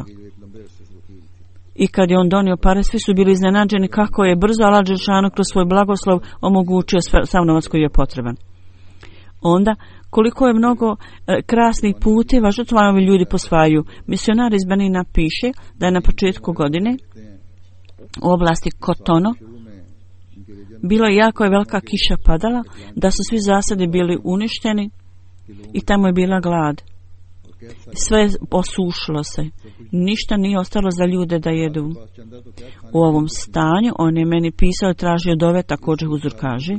I kad je on donio pare, svi su bili iznenađeni kako je brzo Allah dželešanu kroz svoj blagoslov omogućio sav novac koji je potreban. Onda, koliko je mnogo krasnih puteva žrtvovani ljudi posvajaju. Misionar iz Benina piše da je na početku godine u oblasti Kotono bilo jako je velika kiša padala, da su svi zasadi bili uništeni i tamo je bila glad. Sve osušilo se. Ništa nije ostalo za ljude da jedu. U ovom stanju on je meni pisao i tražio dove, također Huzur kaže.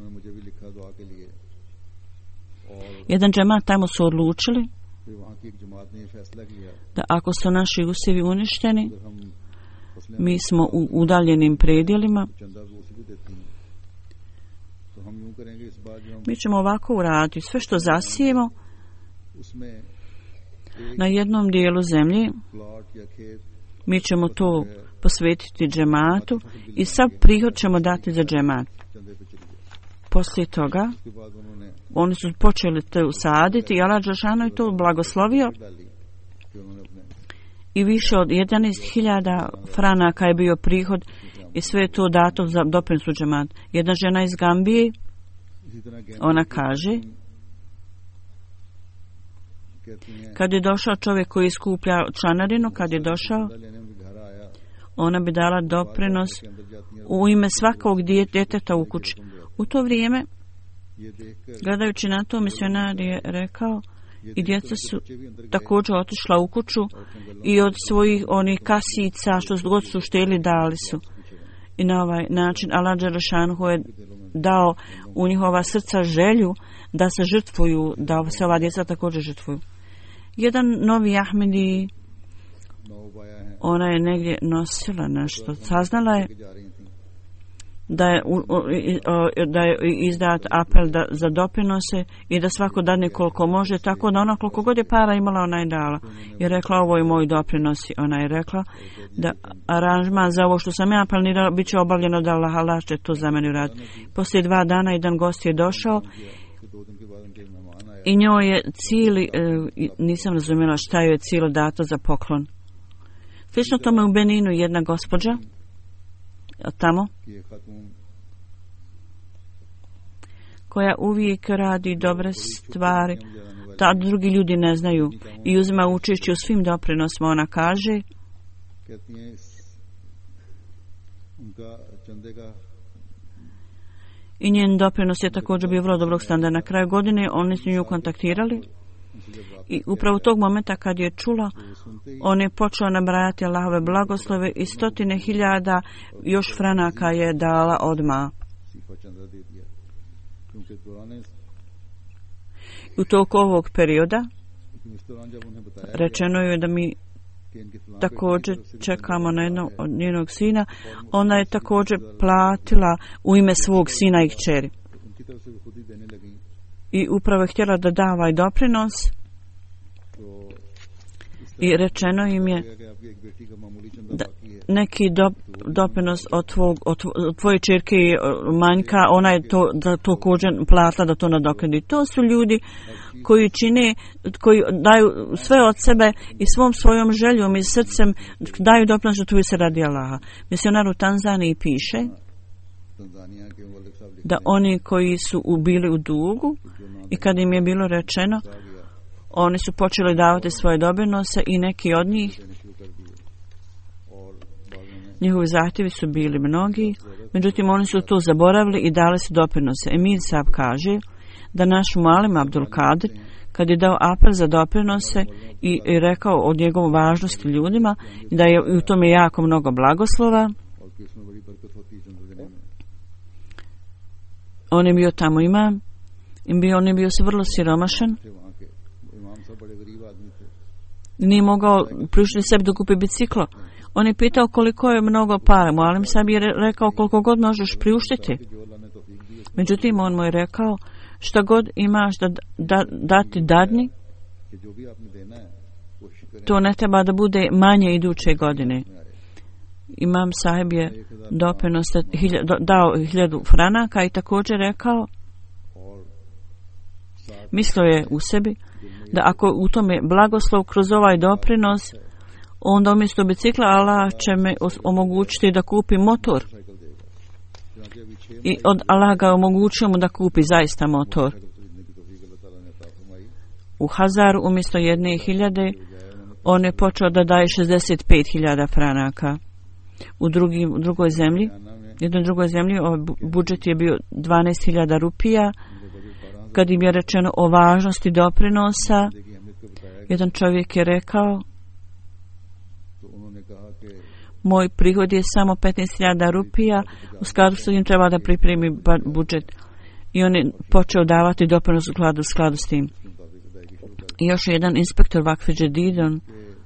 Jedan džemat tamo su odlučili da ako su naši usjevi uništeni, mi smo u udaljenim predjelima, mi ćemo ovako uraditi. Sve što zasijemo na jednom dijelu zemlje, mi ćemo to posvetiti džematu i sav prihod ćemo dati za džemat. Poslije toga oni su počeli to saditi i Allah dželešanu je to blagoslovio i više od 11.000 franaka je bio prihod i sve je to dato za doprinos u džemat. Jedna žena iz Gambije, ona kaže, kad je došao čovjek koji iskuplja članarinu, kad je došao, ona bi dala doprinos u ime svakog djeteta u kući. U to vrijeme, gledajući na to, misionar je rekao i djeca su također otišla u kuću i od svojih onih kasica što god su šteli dali su. I na ovaj način Allah dželešanu je dao u njihova srca želju da se žrtvuju, da se ova djeca također žrtvuju. Jedan novi Ahmedi, ona je negdje nosila nešto, saznala je da je izdat apel za doprinose i da svako dadne koliko može, tako da ona koliko god je para imala, ona je dala. I rekla, ovo je moj doprinosi. Ona je rekla da aranžman za ovo što sam ja planirala bit će obavljeno, da Allah će to za mene uraditi. Poslije 2 dana jedan gost je došao i njoj je cijeli, nisam razumjela šta joj je cijelo dato za poklon. Slično tome u Beninu jedna gospođa tamo koja uvijek radi dobre stvari, da drugi ljudi ne znaju i uzima učešće u svim doprinosima. Ona kaže i njen doprinos je također bio vrlo dobrog standarda. Na kraju godine oni su nju kontaktirali i upravo tog momenta kad je čula, on je počeo nabrajati Allahove blagoslove i 100.000 još franaka je dala odmah. U toku ovog perioda rečeno je da mi također čekamo na jednog od njenog sina. Ona je također platila u ime svog sina i kćeri. I upravo je htjela da da ovaj doprinos i rečeno im je da neki doprinos od tvoje čerke manjka, ona je to da također platila da to nadoknadi. To su ljudi koji čine, koji daju sve od sebe i svom svojom željom i srcem daju doprinos da tu se radi Allaha. Misionar u Tanzaniji piše da oni koji su bili u dugu i kad im je bilo rečeno, oni su počeli davati svoje doprinose i neki od njih, njihovi zahtjevi su bili mnogi, međutim oni su to zaboravili i dali su doprinose. Emir Saab kaže da naš mualim Abdul Kadir, kad je dao apel za doprinose i rekao o njegovu važnosti ljudima, da je u tome jako mnogo blagoslova, on je bio tamo imam, on je bio vrlo siromašan, nije mogao priuštiti sebi da kupi biciklo. On je pitao koliko je mnogo para, Mualim Saab je rekao koliko god možeš priuštiti. Međutim, on mu je rekao šta god imaš da dati dadni, to ne treba da bude manje iduće godine. Imam sahib je dao 1000 franaka i također rekao, mislio je u sebi da ako u tome blagoslov kroz ovaj doprinos, onda umjesto bicikla Allah će me omogućiti da kupi motor. I od Allah ga omogućio mu da kupi zaista motor. U Hazaru umjesto 1000 on je počeo da daje 65.000 franaka. U drugoj zemlji, jednoj drugoj zemlji, budžet je bio 12.000 rupija. Kad im je rečeno o važnosti doprinosa, jedan čovjek je rekao, moj prihod je samo 15.000 rupija, u skladu s tim treba da pripremi budžet. I on je počeo davati doprinos u skladu s tim. I još jedan inspektor Vakfe Džedidon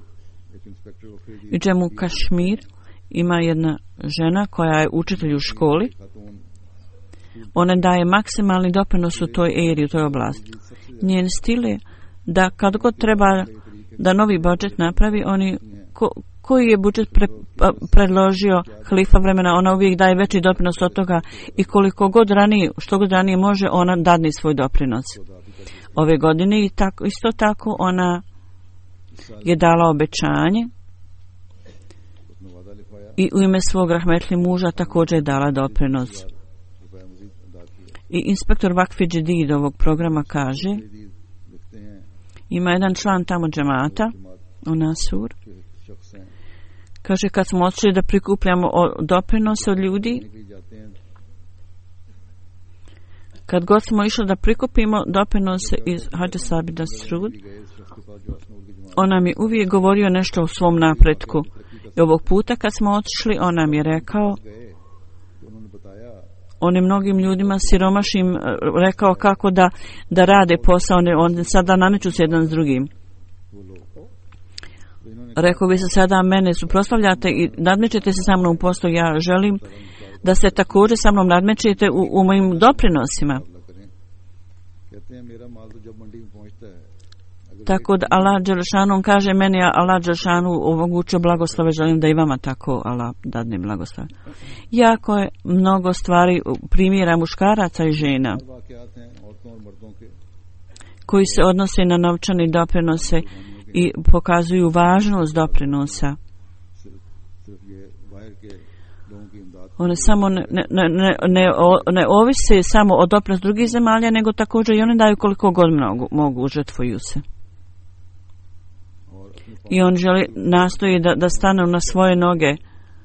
u Džemu Kašmir ima jedna žena koja je učitelj u školi. Ona daje maksimalni doprinos u toj eri, u toj oblasti. Njen stil je da kad god treba da novi budžet napravi, koji je budžet predložio halifa vremena, ona uvijek daje veći doprinos od toga i što god ranije može, ona dadne svoj doprinos. Ove godine isto tako ona je dala obećanje i u ime svog rahmetli muža također je dala doprinos. I inspektor Vakfe Džedid ovog programa kaže, ima jedan član tamo džemata, Onasur, kaže, kad smo odšli da prikupljamo doprinose od ljudi, kad god smo išli da prikupimo doprinose iz Hadža Sabida Srud, on nam je uvijek govorio nešto o svom napretku. I ovog puta kad smo otišli, on nam je rekao, on je mnogim ljudima siromašnim rekao kako da rade posao, on sada nameću se jedan s drugim. Rekao, vi se sada mene suprotstavljate i nadmećete se sa mnom u poslu, ja želim da se također sa mnom nadmećete u mojim doprinosima. Tako da Allah Đelešanu kaže meni, Allah Đelešanu omogućio blagoslove, želim da i vama tako Allah dadne blagoslove. Jako je mnogo stvari, primjera muškaraca i žena koji se odnose na novčane doprinose i pokazuju važnost doprinosa. One samo ne ovise samo o doprinos drugih zemalja, nego također i one daju koliko god mogu, žrtvuju se. I on nastoji da stanu na svoje noge.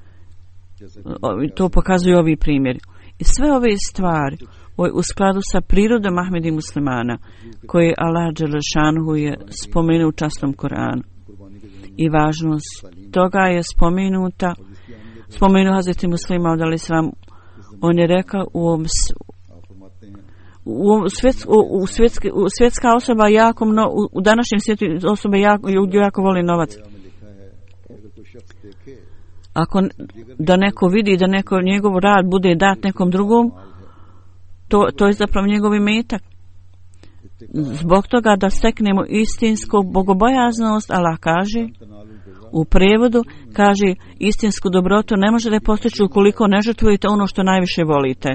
To pokazuju ovi primjeri. I sve ove stvari u skladu sa prirodom Ahmedi muslimana koje Allah Đelešanhu je spomenuo u časnom Koranu. I važnost toga je spomenuo Hazreti Muslima od al-Islam. On je rekao svjetska osoba u današnjem svijetu osoba jako voli novac. Ako da neko vidi da njegov rad bude dat nekom drugom, to je zapravo njegov imetak. Zbog toga da steknemo istinsku bogobojaznost, Allah kaže, u prevodu kaže, istinsku dobrotu ne možete postići ukoliko ne žrtvujete ono što najviše volite.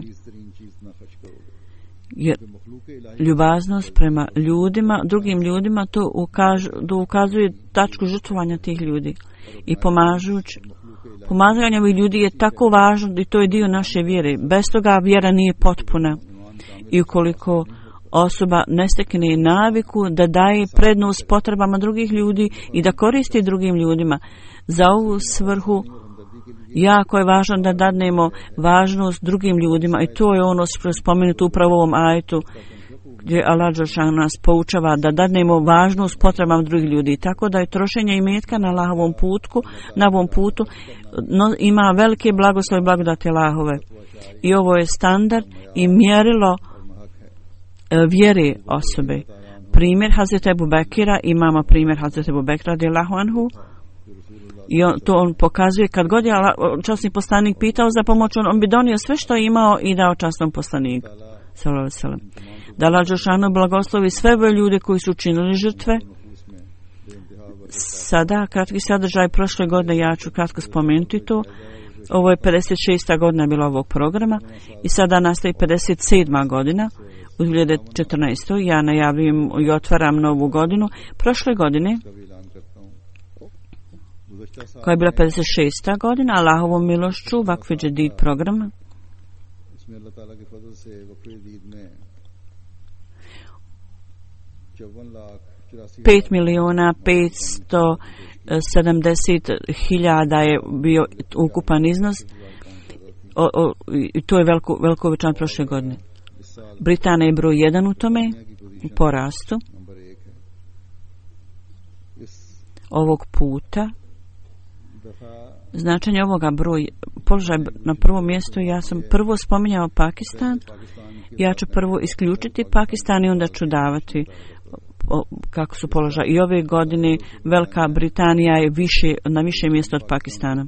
Jer ljubaznost prema ljudima, drugim ljudima, to ukazuje tačku žrtvovanja tih ljudi. I pomaganje ovih ljudi je tako važno i to je dio naše vjere. Bez toga vjera nije potpuna. I ukoliko osoba ne stekne naviku da daje prednost potrebama drugih ljudi i da koristi drugim ljudima, za ovu svrhu jako je važno da dadnemo važnost drugim ljudima i to je ono spomenuto upravo u ovom ajetu gdje Allah Đelešanu nas poučava da dadnemo važnost potrebama drugih ljudi. Tako da je trošenje imetka na ovom putu ima velike blagoslove i blagodati Allahove. I ovo je standard i mjerilo vjere osobe. Primjer Hazreti Ebu Bekira, imamo primjer Hazreti Ebu Bekira radijallahu anhu, i on pokazuje kad god je časni poslanik pitao za pomoć, on bi donio sve što je imao i dao časnom poslaniku. Da Allah Đelešanu blagoslovi sve ove ljude koji su učinili žrtve, Sada, kratki sadržaj prošle godine, ja ću kratko spomenuti to. Ovo je 56. godina bila ovog programa i sada nastaje 57. godina u 2014. Ja najavim i otvaram novu godinu. Prošle godine, koja je bila 56. godina, Allahovom milošću, Vakf Džedid programa, 5.570.000 je bio ukupan iznos i to je veliko uvećanje prošle godine. Britanija je broj 1 u tome, u porastu. Ovog puta značenje ovoga položaj na prvom mjestu, ja sam prvo spominjao Pakistan, ja ću prvo isključiti Pakistan i onda ću davati kako su položaj. I ove godine Velika Britanija je na više mjesto od Pakistana.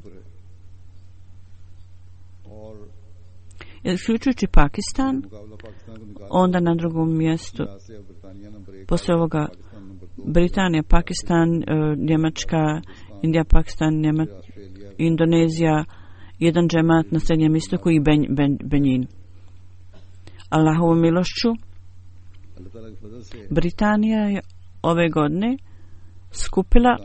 Isključujući Pakistan, onda na drugom mjestu poslije ovoga Britanija, Pakistan, Njemačka, Indija, Pakistan, Indonezija, jedan džemat na Srednjem istoku i Benin. Allahovom milošću Britanija je ove godine skupila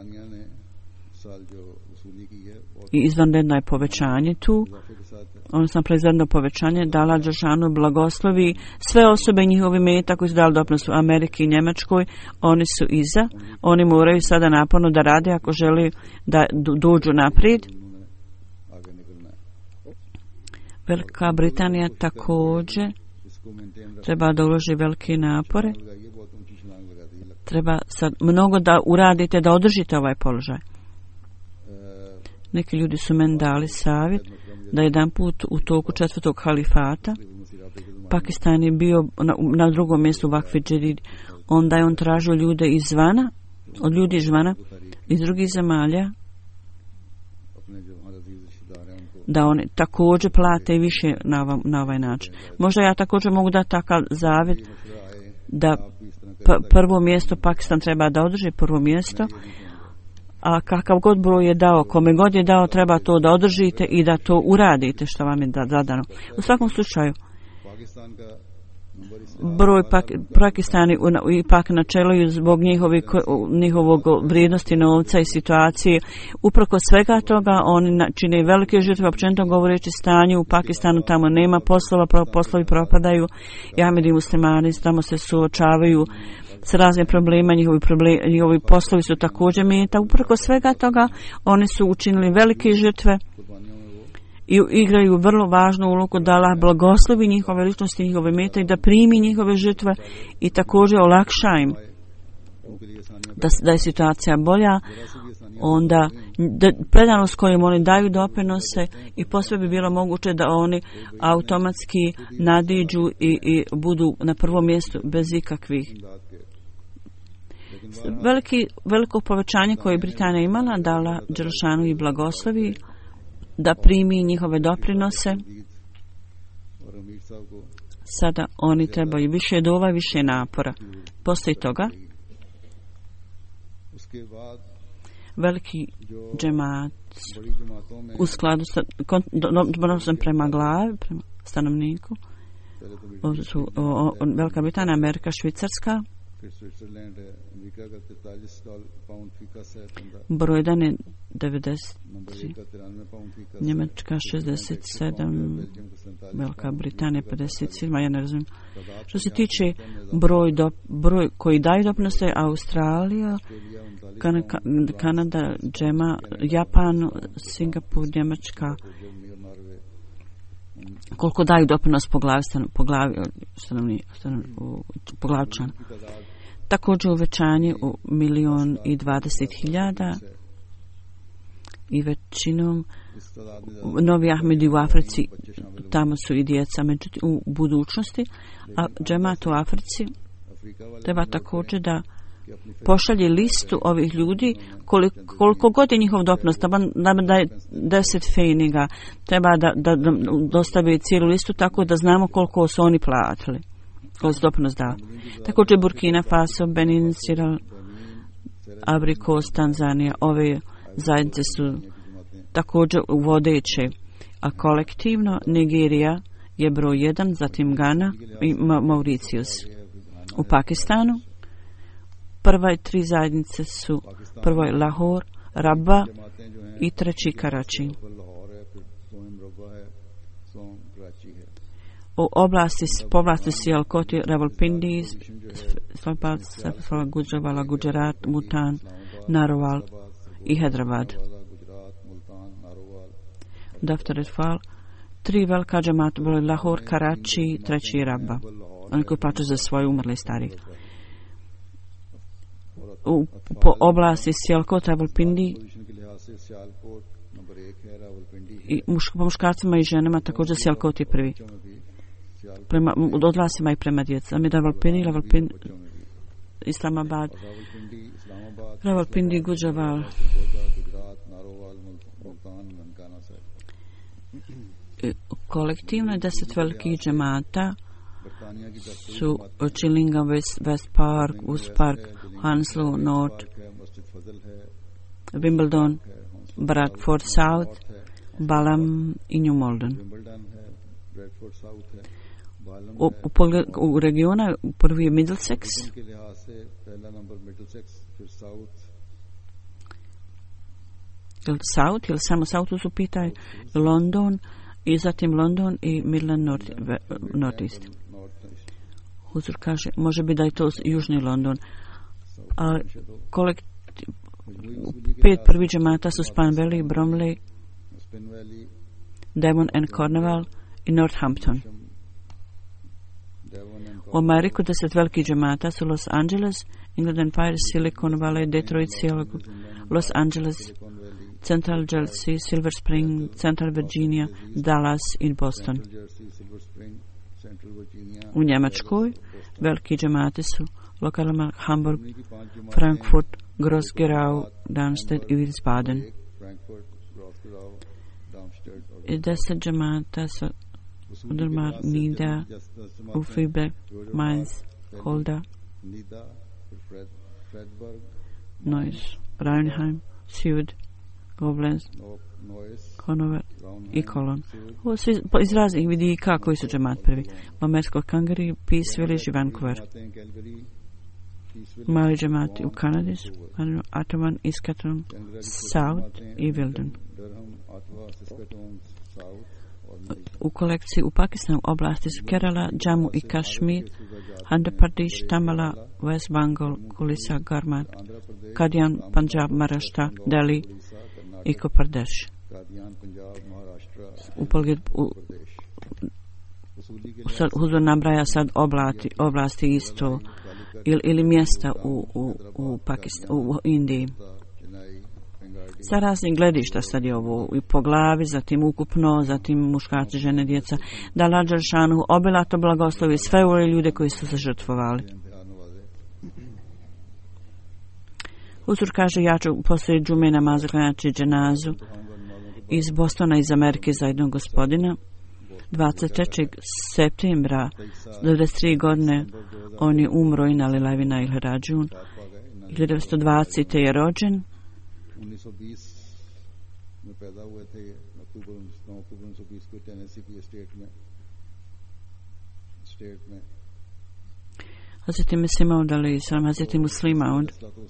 i izvanredno je povećanje tu. Ono sam proizvodno povećanje, dala Đelešanu blagoslovi sve osobe njihovi meta koji su dali doprinos u Ameriki i Njemačkoj, oni su iza, oni moraju sada naporno da rade ako žele da dođu naprijed. Velika Britanija također treba da uloži velike napore. Treba sad mnogo da uradite da održite ovaj položaj. Neki ljudi su meni dali savjet da jedan put u toku 4. halifata Pakistan je bio na drugom mjestu Vakf Džedid. Onda je on tražio ljude izvana, od ljudi izvana, iz drugih zemalja, da oni također plate više na ovaj način. Možda ja također mogu dati takav zavjet da prvo mjesto Pakistan treba da održi prvo mjesto, a kakav god broj je dao, kome god je dao, treba to da održite i da to uradite što vam je zadano. U svakom slučaju, broj Pakistani ipak načeluju zbog njihovog vrijednosti novca i situacije. Uprko svega toga, oni čine velike žrtve, općenito govoreći stanju u Pakistanu, tamo nema poslova, poslovi propadaju, Ahmedi i muslimani tamo se suočavaju s raznim problema, njihovi poslovi su također meta. Uprko svega toga, oni su učinili velike žrtve i igraju vrlo važnu ulogu da Allah blagoslovi njihove ličnosti, njihove mete i da primi njihove žrtve i također olakša im da je situacija bolja, onda predanost kojim oni daju doprinose i posve bi bilo moguće da oni automatski nadiđu i budu na prvom mjestu bez ikakvih. Veliko povećanje koje je Britanija imala dala Đelešanu i blagoslovi da primi njihove doprinose. Sada oni trebaju više dova i više napora. Poslije toga veliki džemat u skladu sa donosom prema glavi, prema stanovniku. Ovdje su Velika Britanija, Amerika, Švicarska. Broj 1 je 90, Njemačka 67, Velika Britanija 57, ja ne razumijem. Što se tiče broj koji daju doprinose, Australija, Kanada, Džema, Japan, Singapur, Njemačka, koliko daju doprinos po glavi člana. Također uvećanje u 1.020.000 i većinom novi Ahmedi u Africi, tamo su i djeca, međutim u budućnosti, a džemat u Africi treba također da pošalje listu ovih ljudi koliko god je njihov doprinos, da je 10 fejniga, treba da dostavi cijelu listu tako da znamo koliko su oni platili, koliko su doprinos dali. Također Burkina Faso, Benin, Sierra Abrikos, Tanzanija. Ove zajednice su također vodeće, a kolektivno Nigerija je broj 1, zatim Gana i Mauricius. U Pakistanu prve 3 zajednice su prvo je Lahore, Rabba i treći Karači. U oblasti Sialkoti, Rawalpindi, Gujarat, Gujarat, Multan, Narwal i Hyderabad. Daftar Fal, 3 velika džemata, bili Lahore, Karači, treći je Rabba. Oni koji plaću za svoje umrle starije. Po oblasti Sialkot, Rawalpindi i po muškarcima i ženama također Sialkot je prvi. Prema odlasima i prema djeca. Rawalpindi, Islamabad, Rawalpindi, Gujarat. Kolektivno 10 velikih džemata su Chillingham, West Park, West Park, Hounslow, North, Wimbledon, Bradford South, Balam i New Malden. U regionu prvi je Middlesex, South, ili samo South su pitaju, London i zatim London i Midland Northeast. Huzur kaže, može biti da je to južni London. A 5 prvi džemata su Span Valley, Bromley, Devon and Cornwall i Northampton. U Ameriku 10 velikih džemata su Los Angeles, Inland Empire, Silicon Valley, Detroit, Los Angeles, Central Jersey, Silver Spring, Central Virginia, Dallas i Boston. U Njemačkoj veliki džemati su lokalama Hamburg, Frankfurt, Groß-Gerau, Darmstadt i Wiesbaden. I 10 džemata su Udrmar, Nida, Ufiberg, Mainz, Holda, Neuss, Rheinheim, Süd, Koblenz, Hannover i Kolon. Ovo su iz raznih vidika koji su džemat prvi. Mamersko, Kangari, Peace Village i Vancouver. Mali džemati u Kanadi su Ataman, Iskatron, South i Wilden. U kolekciji u Pakistanu oblasti su Kerala, Jammu i Kashmir, Andhra Pradesh, Tamala, West Bengal, Kulisa, Garmat, Kadian, Punjab, Maharashtra, Delhi i Pradesh. Huzur nabraja sad oblasti isto ili mjesta u Pakistanu, u Indiji. Sa raznih gledišta sad je ovo i po glavi, zatim ukupno, zatim muškarci, žene, djeca, da Allah dželešanu obilato blagoslovi sve ove ljude koji su se žrtvovali. Huzur kaže, ja ću poslije džume namaza klanjati dženazu iz Bostona, iz Amerike za jednog gospodina. 23. septembra 93 godine on je umro i nalilavi na Ilharađun. 1920. je rođen. 1920 में पैदा हुए थे, अक्टूबर 1920 को टेनेसी की स्टेट में Hazreti Mesimaud alejsalam, Hazreti Muslimaud,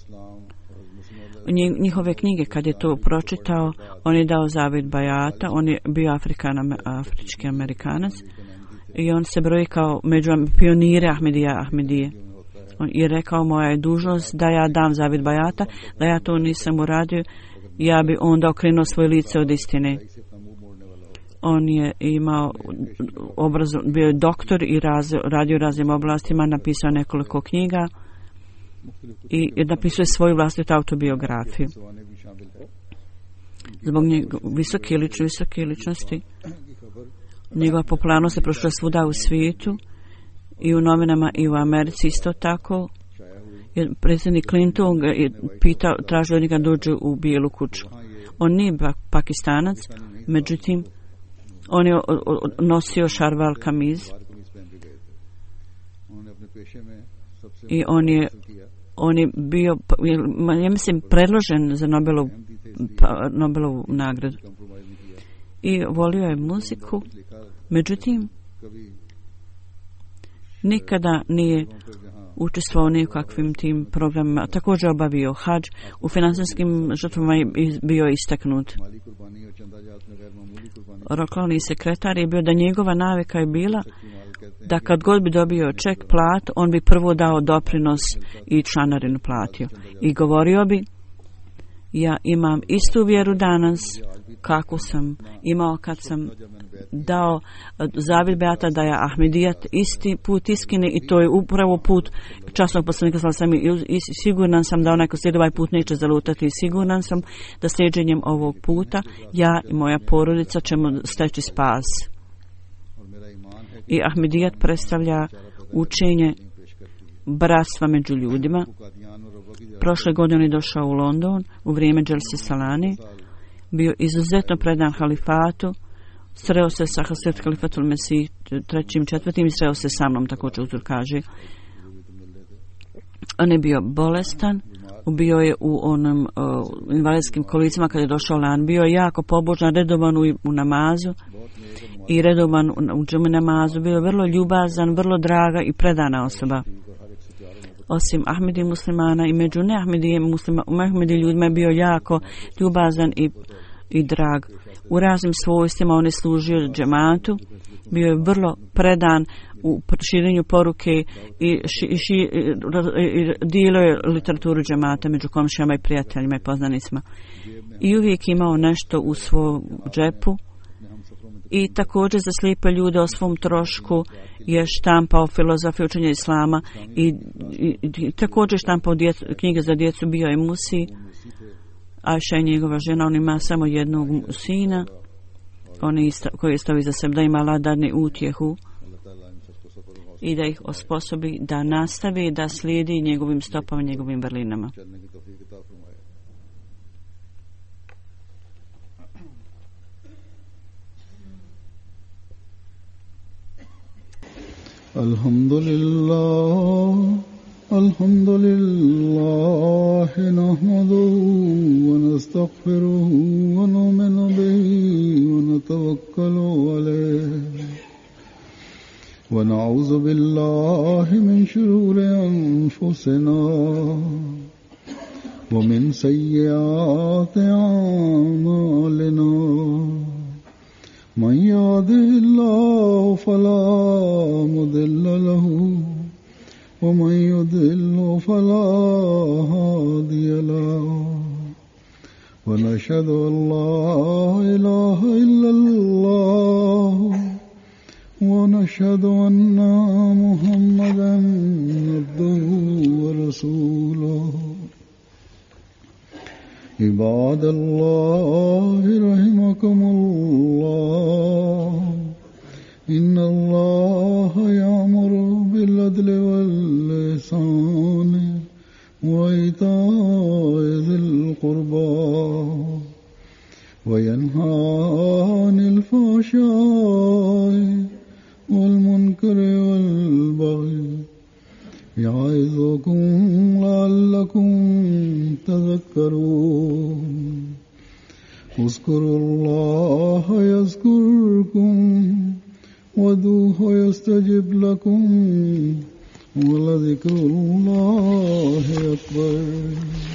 njihove knjige kad je to pročitao, on je dao zavjet bajata, on je bio afrički Amerikanac i on se broji kao među pionire Ahmedije. On je rekao, moja je dužnost da ja dam zavjet bajata, da ja to nisam uradio, ja bi onda okrenuo svoje lice od istine. On je imao bio je doktor i radio u raznim oblastima, napisao nekoliko knjiga i napisao svoju vlastitu autobiografiju. Zbog visoke ličnosti, njegova popularnost je prošla svuda u svijetu i u novinama i u Americi isto tako. Predsjednik Clinton je tražio od njega dođe u Bijelu kuću. On nije Pakistanac, međutim on je nosio šarval kamiz i on je On je bio, ja mislim, predložen za Nobelovu nagradu. I volio je muziku, međutim, nikada nije učestvovao nikakvim tim programima. Također obavio hadž, u finansijskim žrtvama bio istaknut. Rokovni sekretar je bio da njegova navika je bila da kad god bi dobio ček plat, on bi prvo dao doprinos i članarinu platio. I govorio bi, ja imam istu vjeru danas kako sam imao kad sam dao zavjet beata da je Ahmedijat isti put istine i to je upravo put časnog poslanika i siguran sam da onaj ko slijedi ovaj put neće zalutati i siguran sam da slijeđenjem ovog puta ja i moja porodica ćemo steći spas. I Ahmedijat predstavlja učenje bratstva među ljudima. Prošle godine je došao u London u vrijeme Dželse Salani, bio izuzetno predan halifatu, sreo se sa Hasret Kalifatul Mesih trećim, četvrtim i sreo se sa mnom, također uzor kaže. On je bio bolestan, bio je u onom invalidskim kolicima kad je došao lan, bio je jako pobožan, redovan u namazu i redovan u džumi namazu, bio je vrlo ljubazan, vrlo draga i predana osoba. Osim Ahmedi muslimana i među Ahmedi ljudima je bio jako ljubazan i drag. U raznim svojstvima on je služio džematu, bio je vrlo predan u širenju poruke i dijelio je literaturu džemata među komšijama i prijateljima i poznanicima. I uvijek imao nešto u svom džepu i također za slijepe ljude o svom trošku je štampao filozofiju učenja islama i također štampao knjige za djecu, bio je Musi. Ajša je njegova žena, on ima samo jednog sina, koji je stavio za sebe da ima Allah dadne utjehu i da ih osposobi da nastavi da slijedi njegovim stopama, njegovim vrlinama. Alhamdulillah nahmaduhu wa nastaghfiruhu wa nu'minu bihi wa natawakkalu alayhi wa na'udhu billahi min shururi anfusina wa min sayyiati a'malina. Man yahdihillahu fala mudilla lahu ومن يضلل فلا هادي له ونشهد أن لا إله إلا الله ونشهد أن محمدا عبده ورسوله. عباد الله رحمكم الله إن الله يأمر بالعدل والإحسان وإيتاء ذي القربى وينهى عن الفحشاء والمنكر والبغي يعظكم لعلكم تذكرون. اذكروا الله يذكركم وادعوه يستجب لكم ولذكر الله أكبر.